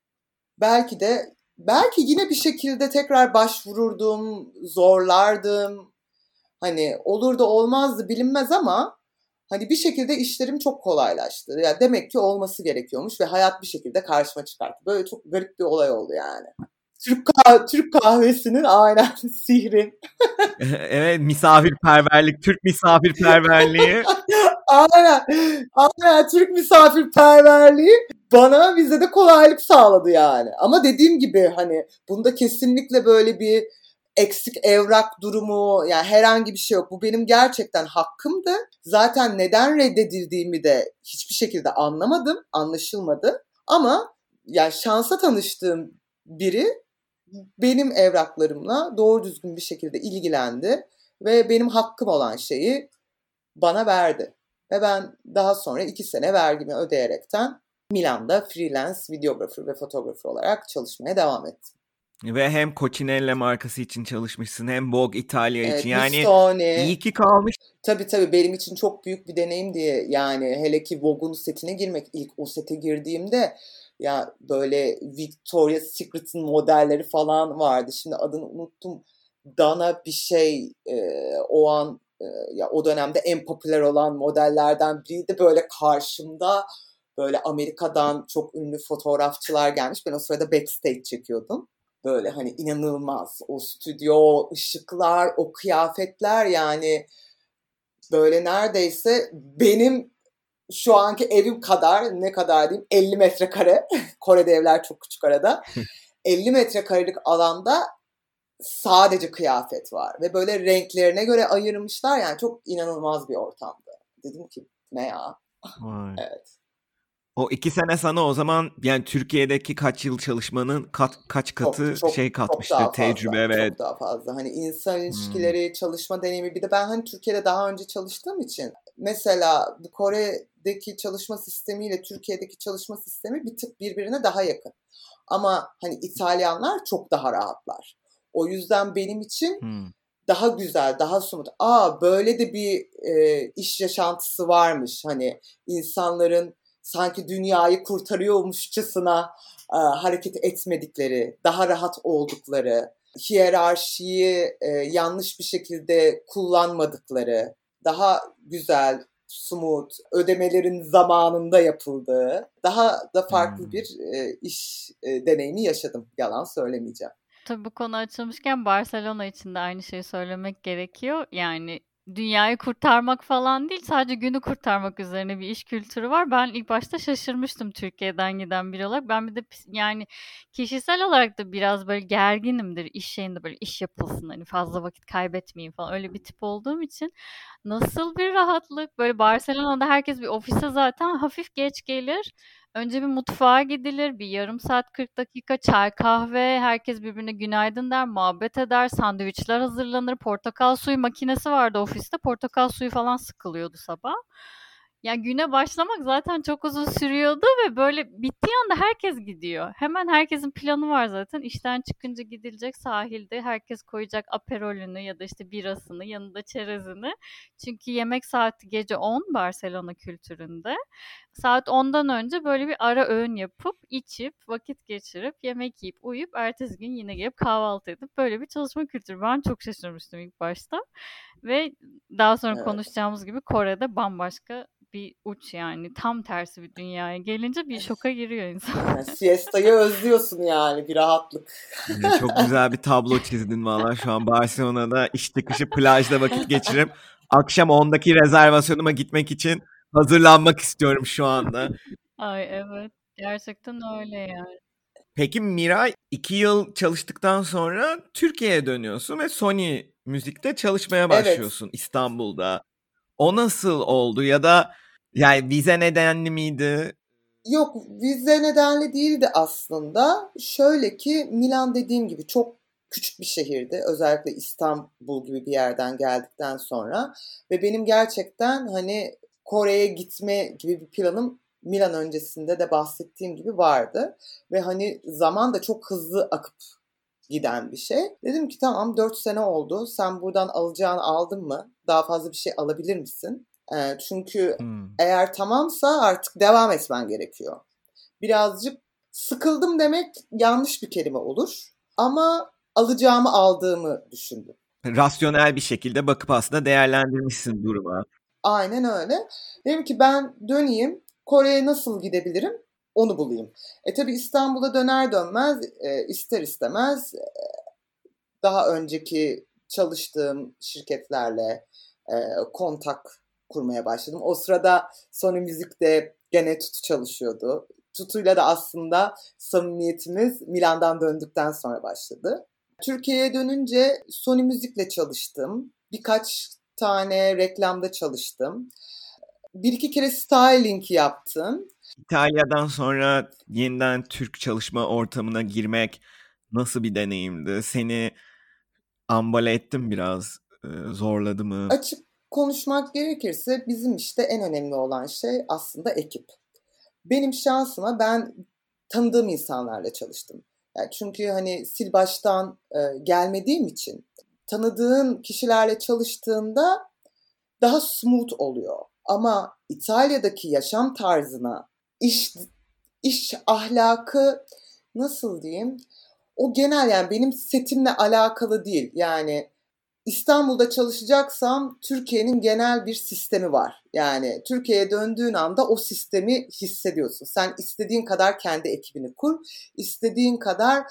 belki yine bir şekilde tekrar başvururdum, zorlardım. Hani olur da olmazdı bilinmez ama hani bir şekilde işlerim çok kolaylaştı. Yani demek ki olması gerekiyormuş ve hayat bir şekilde karşıma çıkarttı. Böyle çok garip bir olay oldu yani. Türk kahvesinin aynen sihri. Evet, misafirperverlik, Türk misafirperverliği. Aynen Türk misafirperverliği bana bize de kolaylık sağladı yani. Ama dediğim gibi hani bunda kesinlikle böyle bir eksik evrak durumu yani herhangi bir şey yok. Bu benim gerçekten hakkımdı. Zaten neden reddedildiğimi de hiçbir şekilde anlamadım, anlaşılmadı. Ama yani şansa tanıştığım biri benim evraklarımla doğru düzgün bir şekilde ilgilendi ve benim hakkım olan şeyi bana verdi. Ve ben daha sonra 2 sene vergimi ödeyerekten Milan'da freelance videographer ve fotoğrafır olarak çalışmaya devam ettim. Ve hem Cocinelle markası için çalışmışsın hem Vogue İtalya için. Yani Missoni. iyi ki kalmış. Tabii benim için çok büyük bir deneyim diye yani hele ki Vogue'un setine girmek ilk o sete girdiğimde ya böyle Victoria's Secret'ın modelleri falan vardı. Şimdi adını unuttum. Dana bir şey o an ya o dönemde en popüler olan modellerden biriydi. Böyle karşımda böyle Amerika'dan çok ünlü fotoğrafçılar gelmiş. Ben o sırada backstage çekiyordum. Böyle hani inanılmaz o stüdyo, o ışıklar, o kıyafetler yani böyle neredeyse benim şu anki evim kadar, ne kadar diyeyim, 50 metrekare. Kore'de evler çok küçük arada. 50 metrekarelik alanda sadece kıyafet var. Ve böyle renklerine göre ayırmışlar. Yani çok inanılmaz bir ortamdı. Dedim ki ne ya? Vay. Evet. O 2 sene sana o zaman yani Türkiye'deki kaç yıl çalışmanın kaç katı şey Çok katmıştır daha fazla. tecrübe ve Çok daha fazla. Hani insan Hmm. ilişkileri, çalışma deneyimi. Bir de ben hani Türkiye'de daha önce çalıştığım için mesela bu Kore'deki çalışma sistemiyle Türkiye'deki çalışma sistemi bir tık birbirine daha yakın. Ama hani İtalyanlar çok daha rahatlar. O yüzden benim için Hmm. daha güzel, daha somut. Böyle de bir iş yaşantısı varmış. Hani insanların sanki dünyayı kurtarıyormuşçasına hareket etmedikleri, daha rahat oldukları, hiyerarşiyi yanlış bir şekilde kullanmadıkları, daha güzel, smooth, ödemelerin zamanında yapıldığı, daha da farklı bir iş deneyimi yaşadım. Yalan söylemeyeceğim. Tabii bu konu açılmışken Barcelona için de aynı şeyi söylemek gerekiyor. Yani dünyayı kurtarmak falan değil, sadece günü kurtarmak üzerine bir iş kültürü var. Ben ilk başta şaşırmıştım Türkiye'den giden biri olarak. Ben bir de yani kişisel olarak da biraz böyle gerginimdir. İş şeyinde böyle iş yapılsın, hani fazla vakit kaybetmeyeyim falan. Öyle bir tip olduğum için nasıl bir rahatlık. Böyle Barcelona'da herkes bir ofise zaten hafif geç gelir. Önce bir mutfağa gidilir, bir yarım saat 40 dakika çay kahve, herkes birbirine günaydın der, muhabbet eder, sandviçler hazırlanır, portakal suyu makinesi vardı ofiste, portakal suyu falan sıkılıyordu sabah. Ya güne başlamak zaten çok uzun sürüyordu ve böyle bittiği anda herkes gidiyor. Hemen herkesin planı var zaten. İşten çıkınca gidilecek sahilde herkes koyacak aperolünü ya da işte birasını, yanında çerezini. Çünkü yemek saati gece 10 Barcelona kültüründe. Saat 10'dan önce böyle bir ara öğün yapıp, içip, vakit geçirip, yemek yiyip, uyuyup, ertesi gün yine gelip kahvaltı edip böyle bir çalışma kültürü. Ben çok şaşırmıştım ilk başta. Ve daha sonra Evet. konuşacağımız gibi Kore'de bambaşka bir uç yani. Tam tersi bir dünyaya gelince bir şoka giriyor insan. Yani siesta'yı özlüyorsun yani, bir rahatlık. Çok güzel bir tablo çizdin valla. Şu an Barcelona'da iş çıkışı plajda vakit geçirip akşam 10'daki rezervasyonuma gitmek için hazırlanmak istiyorum şu anda. Ay evet. Gerçekten öyle yani. Peki Miray 2 yıl çalıştıktan sonra Türkiye'ye dönüyorsun ve Sony Müzik'te çalışmaya Evet. başlıyorsun İstanbul'da. O nasıl oldu ya da yani vize nedenli miydi? Yok, vize nedenli değildi aslında. Şöyle ki Milan dediğim gibi çok küçük bir şehirdi. Özellikle İstanbul gibi bir yerden geldikten sonra. Ve benim gerçekten hani Kore'ye gitme gibi bir planım Milan öncesinde de bahsettiğim gibi vardı. Ve hani zaman da çok hızlı akıp giden bir şey. Dedim ki tamam, 4 sene oldu. Sen buradan alacağını aldın mı? Daha fazla bir şey alabilir misin? Çünkü Hmm. eğer tamamsa artık devam etmen gerekiyor. Birazcık sıkıldım demek yanlış bir kelime olur. Ama alacağımı aldığımı düşündüm. Rasyonel bir şekilde bakıp aslında değerlendirmişsin duruma. Aynen öyle. Dedim ki ben döneyim. Kore'ye nasıl gidebilirim? Onu bulayım. Tabii İstanbul'a döner dönmez ister istemez daha önceki çalıştığım şirketlerle kontak kurmaya başladım. O sırada Sony Müzik'te gene Tutu çalışıyordu. Tutu'yla da aslında samimiyetimiz Milan'dan döndükten sonra başladı. Türkiye'ye dönünce Sony Müzik'le çalıştım. Birkaç tane reklamda çalıştım. Bir iki kere styling yaptım. İtalya'dan sonra yeniden Türk çalışma ortamına girmek nasıl bir deneyimdi? Seni ambale etti mi biraz? Zorladı mı? Açık konuşmak gerekirse bizim işte en önemli olan şey aslında ekip. Benim şansıma ben tanıdığım insanlarla çalıştım. Yani çünkü hani sil baştan gelmediğim için tanıdığın kişilerle çalıştığında daha smooth oluyor. Ama İtalya'daki yaşam tarzına, iş iş ahlakı, nasıl diyeyim? O genel, yani benim setimle alakalı değil. Yani İstanbul'da çalışacaksam Türkiye'nin genel bir sistemi var. Yani Türkiye'ye döndüğün anda o sistemi hissediyorsun. Sen istediğin kadar kendi ekibini kur, istediğin kadar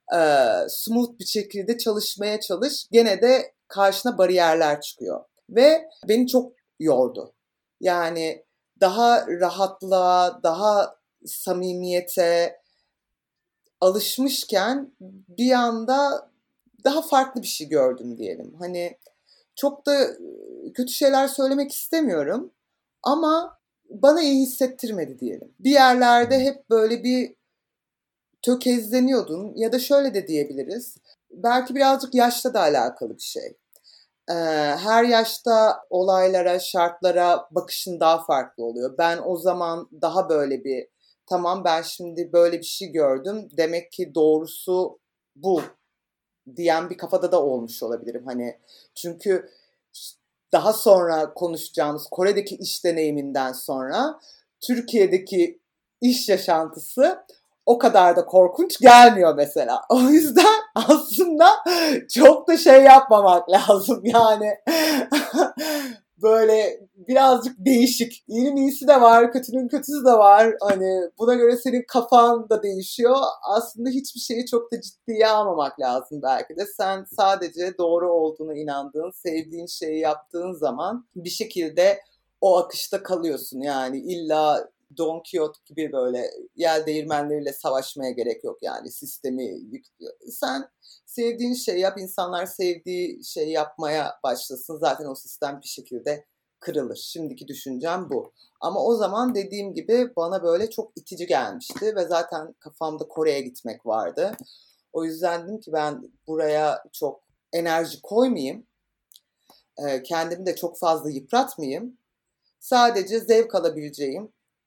smooth bir şekilde çalışmaya çalış. Gene de karşına bariyerler çıkıyor. Ve beni çok yordu. Yani daha rahatlığa, daha samimiyete alışmışken bir anda daha farklı bir şey gördüm diyelim. Hani çok da kötü şeyler söylemek istemiyorum ama bana iyi hissettirmedi diyelim. Bir yerlerde hep böyle bir tökezleniyordun ya da şöyle de diyebiliriz. Belki birazcık yaşla da alakalı bir şey. Her yaşta olaylara, şartlara bakışın daha farklı oluyor. Ben o zaman daha böyle bir tamam ben şimdi böyle bir şey gördüm. Demek ki doğrusu bu diyen bir kafada da olmuş olabilirim. Hani çünkü daha sonra konuşacağımız Kore'deki iş deneyiminden sonra Türkiye'deki iş yaşantısı o kadar da korkunç gelmiyor mesela. O yüzden aslında çok da şey yapmamak lazım yani. Böyle birazcık değişik. İyinin iyisi de var, kötünün kötüsü de var. Hani buna göre senin kafan da değişiyor. Aslında hiçbir şeyi çok da ciddiye almamak lazım belki de. Sen sadece doğru olduğuna inandığın, sevdiğin şeyi yaptığın zaman bir şekilde o akışta kalıyorsun. Yani illa Don Quixote gibi böyle yel değirmenleriyle savaşmaya gerek yok yani sistemi yüklüyor. Sen sevdiğin şeyi yap, insanlar sevdiği şeyi yapmaya başlasın. Zaten o sistem bir şekilde kırılır. Şimdiki düşüncem bu. Ama o zaman dediğim gibi bana böyle çok itici gelmişti ve zaten kafamda Kore'ye gitmek vardı. O yüzden dedim ki ben buraya çok enerji koymayayım. Kendimi de çok fazla yıpratmayayım. Sadece zevk alabileceğim,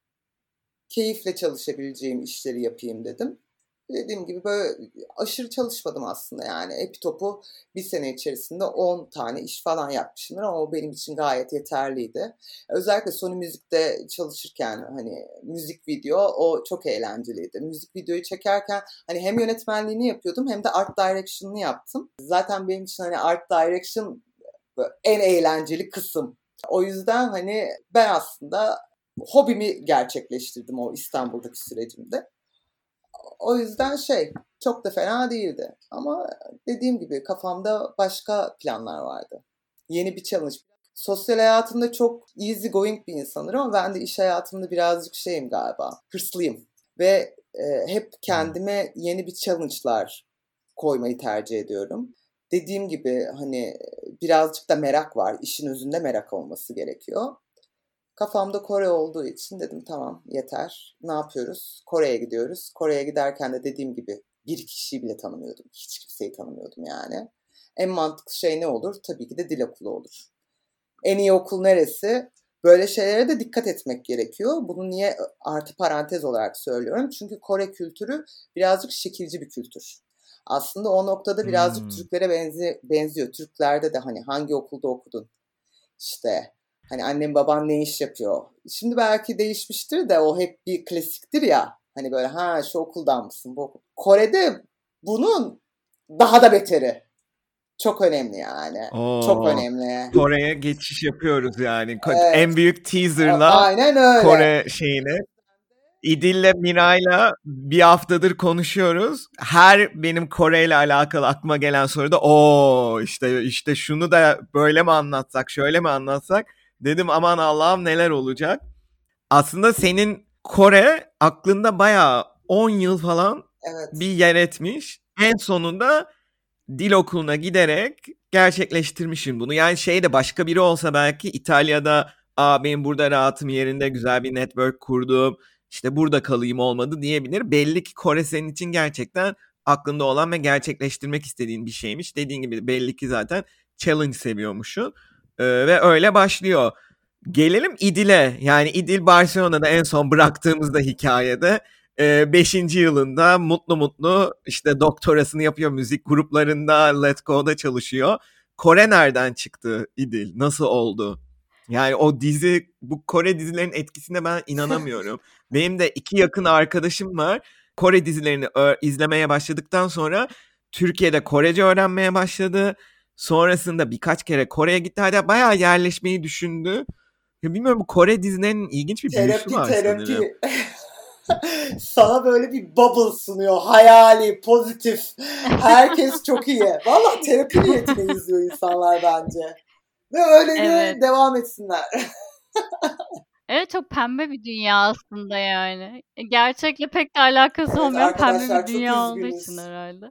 keyifle çalışabileceğim işleri yapayım dedim. Dediğim gibi böyle aşırı çalışmadım aslında yani. Epitop'u bir sene içerisinde 10 tane iş falan yapmışımdır ama o benim için gayet yeterliydi. Özellikle Sony Music'te çalışırken hani müzik video o çok eğlenceliydi. Müzik videoyu çekerken hani hem yönetmenliğini yapıyordum hem de art direction'ını yaptım. Zaten benim için hani art direction en eğlenceli kısım. O yüzden hani ben aslında hobimi gerçekleştirdim o İstanbul'daki sürecimde. O yüzden çok da fena değildi. Ama dediğim gibi kafamda başka planlar vardı. Yeni bir challenge. Sosyal hayatımda çok easy going bir insanım ama ben de iş hayatımda birazcık şeyim galiba. Hırslıyım. Ve hep kendime yeni bir challenge'lar koymayı tercih ediyorum. Dediğim gibi hani birazcık da merak var. İşin özünde merak olması gerekiyor. Kafamda Kore olduğu için dedim tamam yeter. Ne yapıyoruz? Kore'ye gidiyoruz. Kore'ye giderken de dediğim gibi bir kişiyi bile tanımıyordum. Hiç kimseyi tanımıyordum yani. En mantıklı şey ne olur? Tabii ki de dil okulu olur. En iyi okul neresi? Böyle şeylere de dikkat etmek gerekiyor. Bunu niye artı parantez olarak söylüyorum? Çünkü Kore kültürü birazcık şekilci bir kültür. Aslında o noktada birazcık Türklere benziyor. Türklerde de hani hangi okulda okudun? İşte hani annem baban ne iş yapıyor? Şimdi belki değişmiştir de o hep bir klasiktir ya. Hani böyle şu okuldan mısın bu okul? Kore'de bunun daha da beteri. Çok önemli yani. Çok önemli. Kore'ye geçiş yapıyoruz yani. Evet. En büyük teaser'la Aynen öyle. Kore şeyini. İdil'le Miray'la bir haftadır konuşuyoruz. Her benim Kore ile alakalı aklıma gelen soruda işte şunu da böyle mi anlatsak, şöyle mi anlatsak dedim aman Allah'ım neler olacak. Aslında senin Kore aklında bayağı 10 yıl falan bir yer etmiş. En sonunda dil okuluna giderek gerçekleştirmişim bunu. Yani de başka biri olsa belki İtalya'da benim burada rahatım yerinde güzel bir network kurdum. İşte burada kalayım olmadı diyebilir. Belli ki Kore senin için gerçekten aklında olan ve gerçekleştirmek istediğin bir şeymiş. Dediğin gibi belli ki zaten challenge seviyormuşsun. Ve öyle başlıyor. Gelelim İdil'e. Yani İdil Barcelona'da en son bıraktığımızda hikayede 5. yılında mutlu işte doktorasını yapıyor. Müzik gruplarında Let's Go'da çalışıyor. Kore nereden çıktı İdil? Nasıl oldu? Yani o dizi, bu Kore dizilerin etkisine ben inanamıyorum. Benim de 2 yakın arkadaşım var. Kore dizilerini izlemeye başladıktan sonra Türkiye'de Korece öğrenmeye başladı. Sonrasında birkaç kere Kore'ye gitti. Hatta bayağı yerleşmeyi düşündü. Ya bilmiyorum, bu Kore dizilerinin ilginç bir büyüsü var sanırım. Sana böyle bir bubble sunuyor. Hayali, pozitif. Herkes çok iyi. Vallahi terapi niyetine izliyor insanlar bence. Ve öyle de devam etsinler. Evet, çok pembe bir dünya aslında yani. Gerçekle pek de alakası Evet olmayan pembe bir arkadaşlar çok dünya olduğu için üzgünüz. herhalde.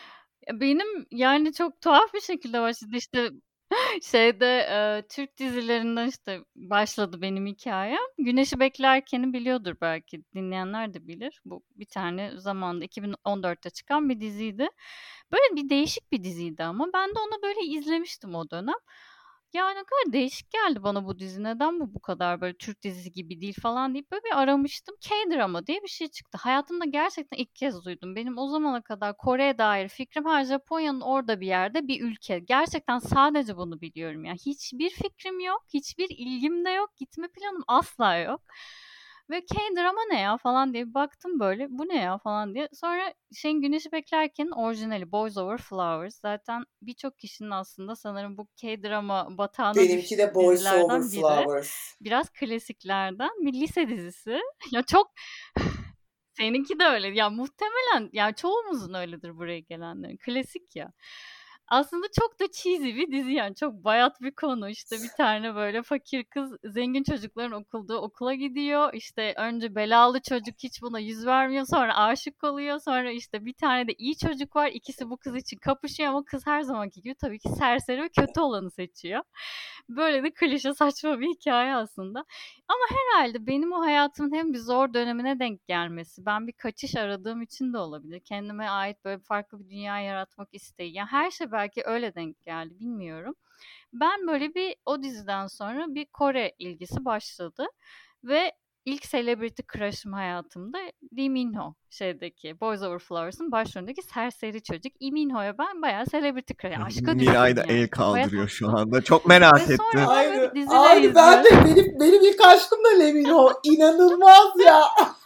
Benim yani çok tuhaf bir şekilde başladı işte şeyde Türk dizilerinden işte başladı benim hikayem. Güneşi Beklerken'i biliyordur belki dinleyenler de bilir. Bu bir tane zamanda 2014'te çıkan bir diziydi. Böyle bir değişik bir diziydi ama ben de onu böyle izlemiştim o dönem. Ya ne kadar değişik geldi bana bu dizi. Neden bu kadar böyle Türk dizisi gibi değil falan deyip böyle bir aramıştım. K-drama diye bir şey çıktı. Hayatımda gerçekten ilk kez duydum. Benim o zamana kadar Kore'ye dair fikrim ha Japonya'nın orada bir yerde bir ülke. Gerçekten sadece bunu biliyorum ya. Hiçbir fikrim yok, hiçbir ilgim de yok, gitme planım asla yok. Ve K-drama ne ya falan diye baktım böyle. Bu ne ya falan diye. Sonra Güneşi Beklerken'in orijinali Boys Over Flowers. Zaten birçok kişinin aslında sanırım bu K-drama batağına Benimki de düştüğü Boys Over dizilerden biri. Flowers. Biraz klasiklerden bir lise dizisi. Ya çok seninki de öyle. Ya muhtemelen ya çoğumuzun öyledir buraya gelenlerin. Klasik ya. Aslında çok da cheesy bir dizi yani. Çok bayat bir konu. İşte bir tane böyle fakir kız zengin çocukların okulduğu okula gidiyor. İşte önce belalı çocuk hiç buna yüz vermiyor. Sonra aşık oluyor. Sonra işte bir tane de iyi çocuk var. İkisi bu kız için kapışıyor ama kız her zamanki gibi tabii ki serseri ve kötü olanı seçiyor. Böyle de klişe saçma bir hikaye aslında. Ama herhalde benim o hayatımın hem bir zor dönemine denk gelmesi, ben bir kaçış aradığım için de olabilir. Kendime ait böyle farklı bir dünya yaratmak isteği. Yani her şey belki öyle denk geldi, bilmiyorum. Ben böyle bir o diziden sonra bir Kore ilgisi başladı ve ilk celebrity crush'ım hayatımda Lee Min-ho şeydeki Boys Over Flowers'ın başrolündeki serseri çocuk. Lee Min-ho'ya ben bayağı celebrity crush, aşka Miray düştüm da el yani. Bayağı kaldırıyor şu tatlıydı. anda. Çok merak Ve sonra ettim. ben böyle Aynı, diziler aynı ben izliyorum. de benim ilk aşkım da Lemino. İnanılmaz ya.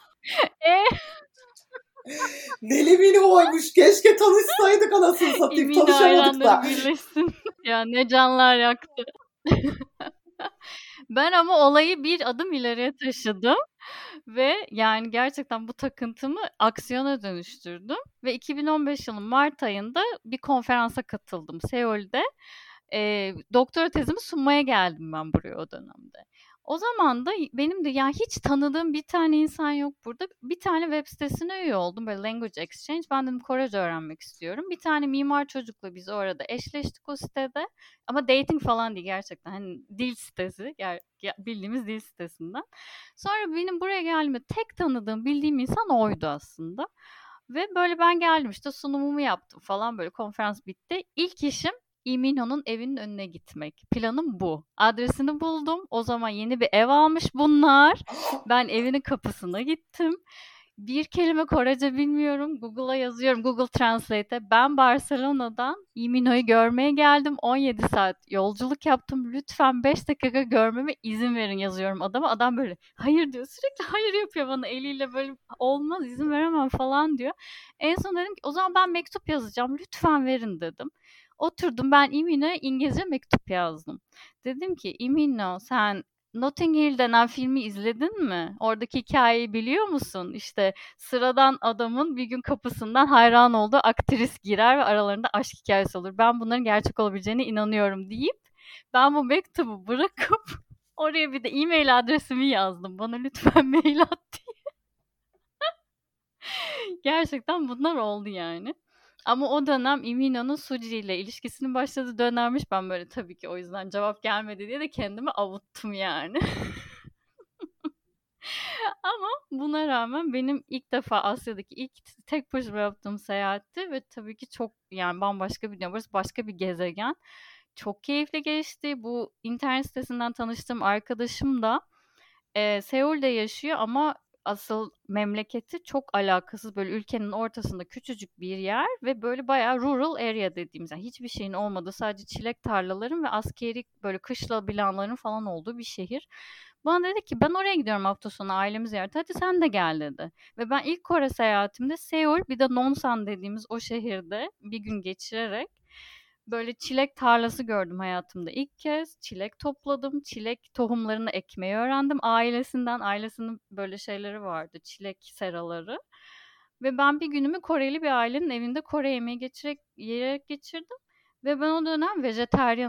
E, Ne Lemino'ymuş. Keşke tanışsaydık anasını satayım. Emine Tanışamadık hayranları da. birleşsin. Ya ne canlar yaktı. Ben ama olayı bir adım ileriye taşıdım ve yani gerçekten bu takıntımı aksiyona dönüştürdüm ve 2015 yılının mart ayında bir konferansa katıldım Seul'de. Doktora tezimi sunmaya geldim ben buraya o dönemde. O zaman da benim de yani hiç tanıdığım bir tane insan yok burada. Bir tane web sitesine üye oldum böyle Language Exchange. Ben dedim Korece öğrenmek istiyorum. Bir tane mimar çocukla biz orada eşleştik o sitede. Ama dating falan değil gerçekten. Hani dil sitesi. Bildiğimiz dil sitesinden. Sonra benim buraya geldiğimde tek tanıdığım, bildiğim insan oydu aslında. Ve böyle ben geldim işte sunumumu yaptım falan böyle konferans bitti. İlk işim Lee Min-ho'nun evinin önüne gitmek. Planım bu. Adresini buldum. O zaman yeni bir ev almış bunlar. Ben evinin kapısına gittim. Bir kelime Korece bilmiyorum. Google'a yazıyorum. Google Translate'e. Ben Barcelona'dan Imino'yu görmeye geldim. 17 saat yolculuk yaptım. Lütfen 5 dakika görmeme izin verin yazıyorum adama. Adam böyle hayır diyor. Sürekli hayır yapıyor bana eliyle böyle olmaz izin veremem falan diyor. En son dedim ki o zaman ben mektup yazacağım. Lütfen verin dedim. Oturdum ben Imino'ya İngilizce mektup yazdım. Dedim ki Imino sen Notting Hill denen filmi izledin mi? Oradaki hikayeyi biliyor musun? İşte sıradan adamın bir gün kapısından hayran olduğu aktris girer ve aralarında aşk hikayesi olur. Ben bunların gerçek olabileceğine inanıyorum deyip ben bu mektubu bırakıp oraya bir de e-mail adresimi yazdım. Bana lütfen mail at diye. Gerçekten bunlar oldu yani. Ama o dönem Imino'nun Suji ile ilişkisinin başladığı dönemmiş. Ben böyle tabii ki o yüzden cevap gelmedi diye de kendimi avuttum yani. Ama buna rağmen benim ilk defa Asya'daki ilk tek başıma yaptığım seyahatti ve tabii ki çok yani bambaşka bir dünya. Burası başka bir gezegen. Çok keyifli geçti. Bu internet sitesinden tanıştığım arkadaşım da Seul'de yaşıyor ama asıl memleketi çok alakasız böyle ülkenin ortasında küçücük bir yer ve böyle bayağı rural area dediğimiz yani hiçbir şeyin olmadığı sadece çilek tarlaların ve askeri böyle kışla binaların falan olduğu bir şehir. Bana dedi ki ben oraya gidiyorum hafta sonu ailemi ziyarete hadi sen de gel dedi. Ve ben ilk Kore seyahatimde Seul bir de Nonsan dediğimiz o şehirde bir gün geçirerek böyle çilek tarlası gördüm hayatımda ilk kez. Çilek topladım. Çilek tohumlarını ekmeyi öğrendim ailesinden. Ailesinin böyle şeyleri vardı. Çilek seraları. Ve ben bir günümü Koreli bir ailenin evinde Kore yemeği yiyerek geçirdim. Ve ben o dönem vejetaryenim.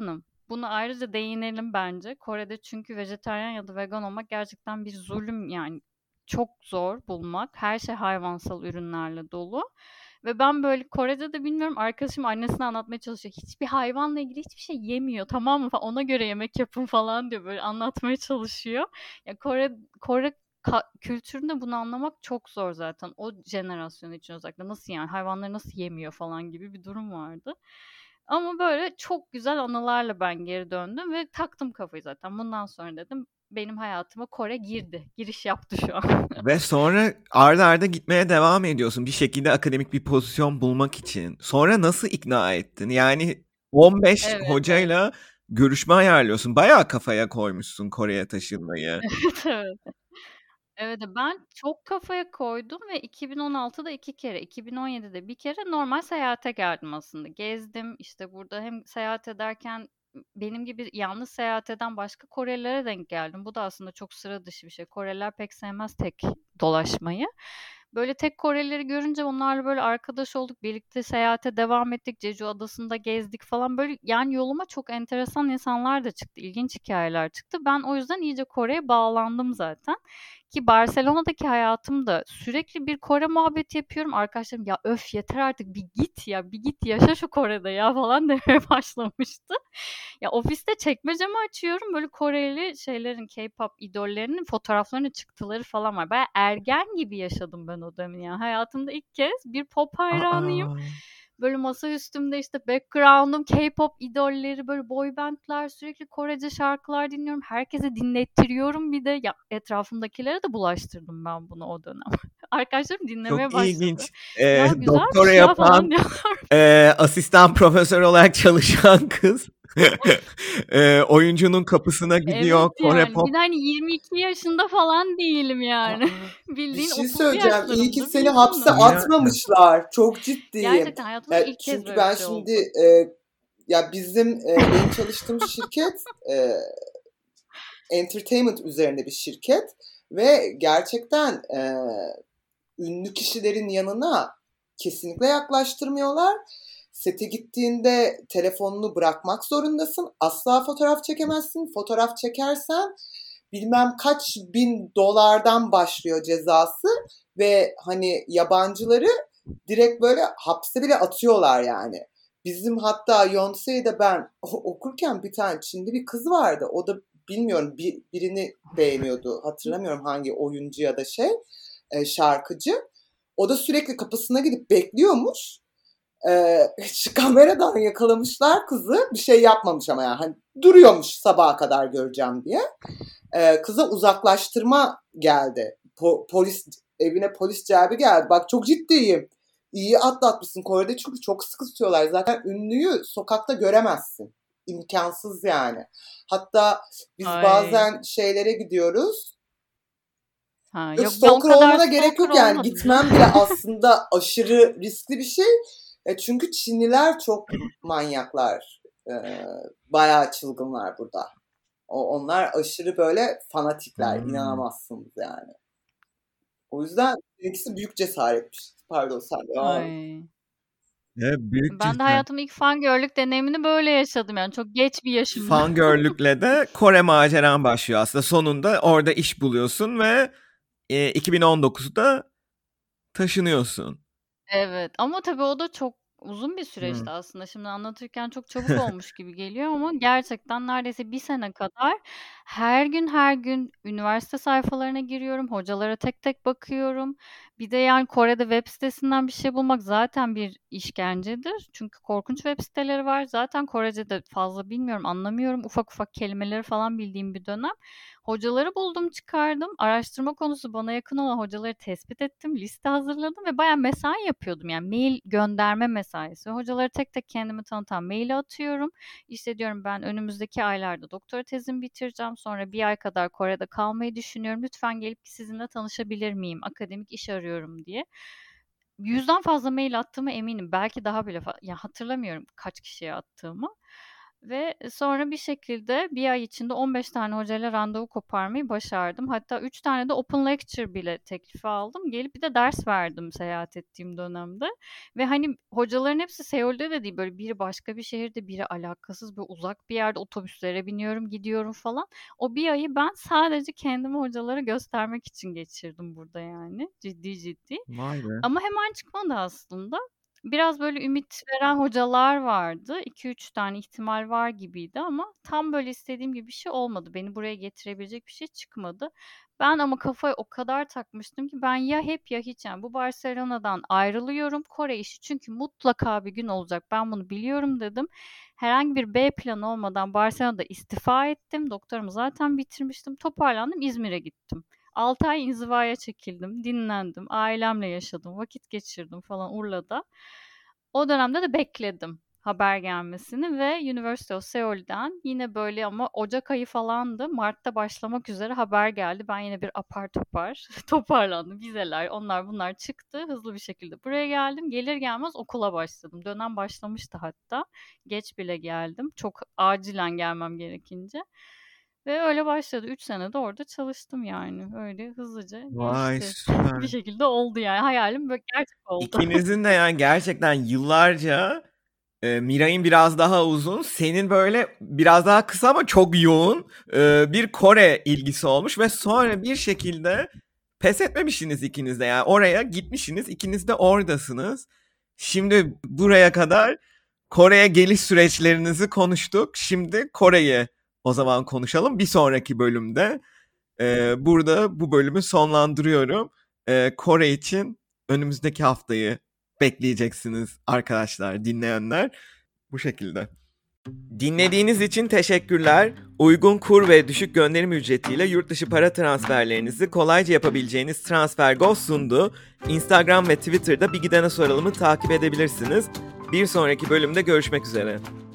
Buna ayrıca değinelim bence. Kore'de çünkü vejetaryen ya da vegan olmak gerçekten bir zulüm yani. Çok zor bulmak. Her şey hayvansal ürünlerle dolu. Ve ben böyle Kore'de de bilmiyorum arkadaşım annesine anlatmaya çalışıyor. Hiçbir hayvanla ilgili hiçbir şey yemiyor tamam mı falan. Ona göre yemek yapın falan diyor böyle anlatmaya çalışıyor. Ya Kore kültüründe bunu anlamak çok zor zaten. O jenerasyon için özellikle nasıl yani hayvanları nasıl yemiyor falan gibi bir durum vardı. Ama böyle çok güzel anılarla ben geri döndüm ve taktım kafayı zaten. Bundan sonra dedim benim hayatıma Kore girdi. Giriş yaptı şu an. Ve sonra arda arda gitmeye devam ediyorsun bir şekilde akademik bir pozisyon bulmak için. Sonra nasıl ikna ettin? Yani 15 Evet, evet. hocayla görüşme ayarlıyorsun. Bayağı kafaya koymuşsun Kore'ye taşınmayı. Evet, evet. Evet, ben çok kafaya koydum ve 2016'da 2 kere, 2017'de bir kere normal seyahate geldim aslında. Gezdim, işte burada hem seyahat ederken benim gibi yalnız seyahat eden başka Korelilere denk geldim. Bu da aslında çok sıra dışı bir şey. Koreliler pek sevmez tek dolaşmayı. Böyle tek Korelileri görünce onlarla böyle arkadaş olduk. Birlikte seyahate devam ettik. Jeju Adası'nda gezdik falan. Böyle yani yoluma çok enteresan insanlar da çıktı. İlginç hikayeler çıktı. Ben o yüzden iyice Kore'ye bağlandım zaten. Ki Barcelona'daki hayatım da sürekli bir Kore muhabbeti yapıyorum. Arkadaşlarım ya öf yeter artık bir git ya bir git yaşa şu Kore'de ya falan demeye başlamıştı. Ya ofiste çekmecemi açıyorum böyle Koreli şeylerin K-pop idollerinin fotoğraflarının çıktıları falan var. Baya ergen gibi yaşadım ben o dönemi ya. Hayatımda ilk kez bir pop hayranıyım. Aa. Böyle masa üstümde işte background'um K-pop idolleri böyle boy bandlar sürekli Korece şarkılar dinliyorum. Herkese dinlettiriyorum bir de. Ya etrafımdakilere de bulaştırdım ben bunu o dönem. Arkadaşlarım Çok dinlemeye başladı. ilginç. Ya Doktora güzelmiş ya falan yapan, diyor. asistan profesör olarak çalışan kız oyuncunun kapısına Evet gidiyor Kore yani. pop. Bir de hani 22 yaşında falan değilim yani. Aa, bir Bildiğin şey 30'lu söyleyeceğim. İyi ki yaşlarımda bir seni hapse insanım. Ya, atmamışlar. Çok ciddiyim. Gerçekten hayatımda Ya, ilk kez çünkü böyle bir ben şey şimdi oldu. ya benim çalıştığım şirket entertainment üzerine bir şirket ve gerçekten ünlü kişilerin yanına kesinlikle yaklaştırmıyorlar. Sete gittiğinde telefonunu bırakmak zorundasın. Asla fotoğraf çekemezsin. Fotoğraf çekersen bilmem kaç bin dolardan başlıyor cezası ve hani yabancıları direkt böyle hapse bile atıyorlar yani. Bizim hatta Yonsei'de ben okurken bir tane Çinli bir kız vardı. O da bilmiyorum birini beğeniyordu. Hatırlamıyorum hangi oyuncu ya da şarkıcı. O da sürekli kapısına gidip bekliyormuş. Kameradan yakalamışlar kızı. Bir şey yapmamış ama yani. Hani duruyormuş sabaha kadar göreceğim diye. Kıza uzaklaştırma geldi. Polis evine polis celbi geldi. Bak çok ciddiyim. İyi atlatmışsın Kore'de çünkü çok sıkı tutuyorlar. Zaten ünlüyü sokakta göremezsin. İmkansız yani. Hatta biz Ay. bazen şeylere gidiyoruz. Ha, Yok yok ben o stalker kadar olmana gerek stalker yok yani. olmadım canım. Gitmem bile aslında aşırı riskli bir şey. Çünkü Çinliler çok manyaklar. Bayağı çılgınlar burada. Onlar aşırı böyle fanatikler. hmm. İnanamazsınız yani. O yüzden ikisi büyük cesaretmiş. Pardon sen devam et. Ay. Büyük Ben de cesaret. hayatımın ilk fangirl'lük deneyimini böyle yaşadım yani çok geç bir yaşımda. Fangirl'lükle de Kore maceran başlıyor aslında. Sonunda orada iş buluyorsun ve 2019'da taşınıyorsun. Evet ama tabii o da çok uzun bir Hmm. süreçti aslında. Şimdi anlatırken çok çabuk olmuş gibi geliyor ama gerçekten neredeyse bir sene kadar her gün üniversite sayfalarına giriyorum. Hocalara tek tek bakıyorum. Bir de yani Kore'de web sitesinden bir şey bulmak zaten bir işkencedir. Çünkü korkunç web siteleri var. Zaten Korece de fazla bilmiyorum, anlamıyorum. Ufak ufak kelimeleri falan bildiğim bir dönem. Hocaları buldum, çıkardım. Araştırma konusu bana yakın olan hocaları tespit ettim. Liste hazırladım ve bayağı mesai yapıyordum. Yani mail gönderme mesaisi. Hocaları tek tek kendimi tanıtan maili atıyorum. İşte diyorum ben önümüzdeki aylarda doktora tezimi bitireceğim. Sonra bir ay kadar Kore'de kalmayı düşünüyorum. Lütfen gelip sizinle tanışabilir miyim? Akademik iş arıyorum diye. Yüzden fazla mail attığımı eminim. Belki daha bile ya hatırlamıyorum kaç kişiye attığımı. Ve sonra bir şekilde bir ay içinde 15 tane hocayla randevu koparmayı başardım. Hatta 3 tane de open lecture bile teklifi aldım. Gelip bir de ders verdim seyahat ettiğim dönemde. Ve hani hocaların hepsi Seul'de de değil, böyle biri başka bir şehirde, biri alakasız böyle uzak bir yerde, otobüslere biniyorum gidiyorum falan. O bir ayı ben sadece kendimi hocalara göstermek için geçirdim burada yani, ciddi ciddi. Vay be. Ama hemen çıkmadı aslında. Biraz böyle ümit veren hocalar vardı. 2-3 tane ihtimal var gibiydi ama tam böyle istediğim gibi bir şey olmadı. Beni buraya getirebilecek bir şey çıkmadı. Ben ama kafaya o kadar takmıştım ki ben ya hep ya hiç, yani bu Barcelona'dan ayrılıyorum, Kore işi çünkü mutlaka bir gün olacak. Ben bunu biliyorum dedim. Herhangi bir B planı olmadan Barcelona'da istifa ettim. Doktorumu zaten bitirmiştim. Toparlandım, İzmir'e gittim. 6 ay inzivaya çekildim, dinlendim, ailemle yaşadım, vakit geçirdim falan Urla'da. O dönemde de bekledim haber gelmesini ve University of Seoul'den yine böyle, ama Ocak ayı falandı. Mart'ta başlamak üzere haber geldi. Ben yine bir apar topar toparlandım. Vizeler, onlar bunlar çıktı. Hızlı bir şekilde buraya geldim. Gelir gelmez okula başladım. Dönem başlamıştı hatta. Geç bile geldim. Çok acilen gelmem gerekince. Ve öyle başladı. 3 sene de orada çalıştım yani. Öyle hızlıca Vay, geçti. Bir süper. şekilde oldu yani. Hayalim böyle gerçek oldu. İkinizin de yani gerçekten yıllarca Miray'ın biraz daha uzun, senin böyle biraz daha kısa ama çok yoğun bir Kore ilgisi olmuş ve sonra bir şekilde pes etmemişsiniz ikiniz de, yani oraya gitmişsiniz, ikiniz de oradasınız. Şimdi buraya kadar Kore'ye geliş süreçlerinizi konuştuk. Şimdi Kore'yi o zaman konuşalım bir sonraki bölümde. Burada bu bölümü sonlandırıyorum. Kore için önümüzdeki haftayı bekleyeceksiniz arkadaşlar, dinleyenler. Bu şekilde. Dinlediğiniz için teşekkürler. Uygun kur ve düşük gönderim ücretiyle yurt dışı para transferlerinizi kolayca yapabileceğiniz TransferGo sundu. Instagram ve Twitter'da Bir Gidene Soralım'ı takip edebilirsiniz. Bir sonraki bölümde görüşmek üzere.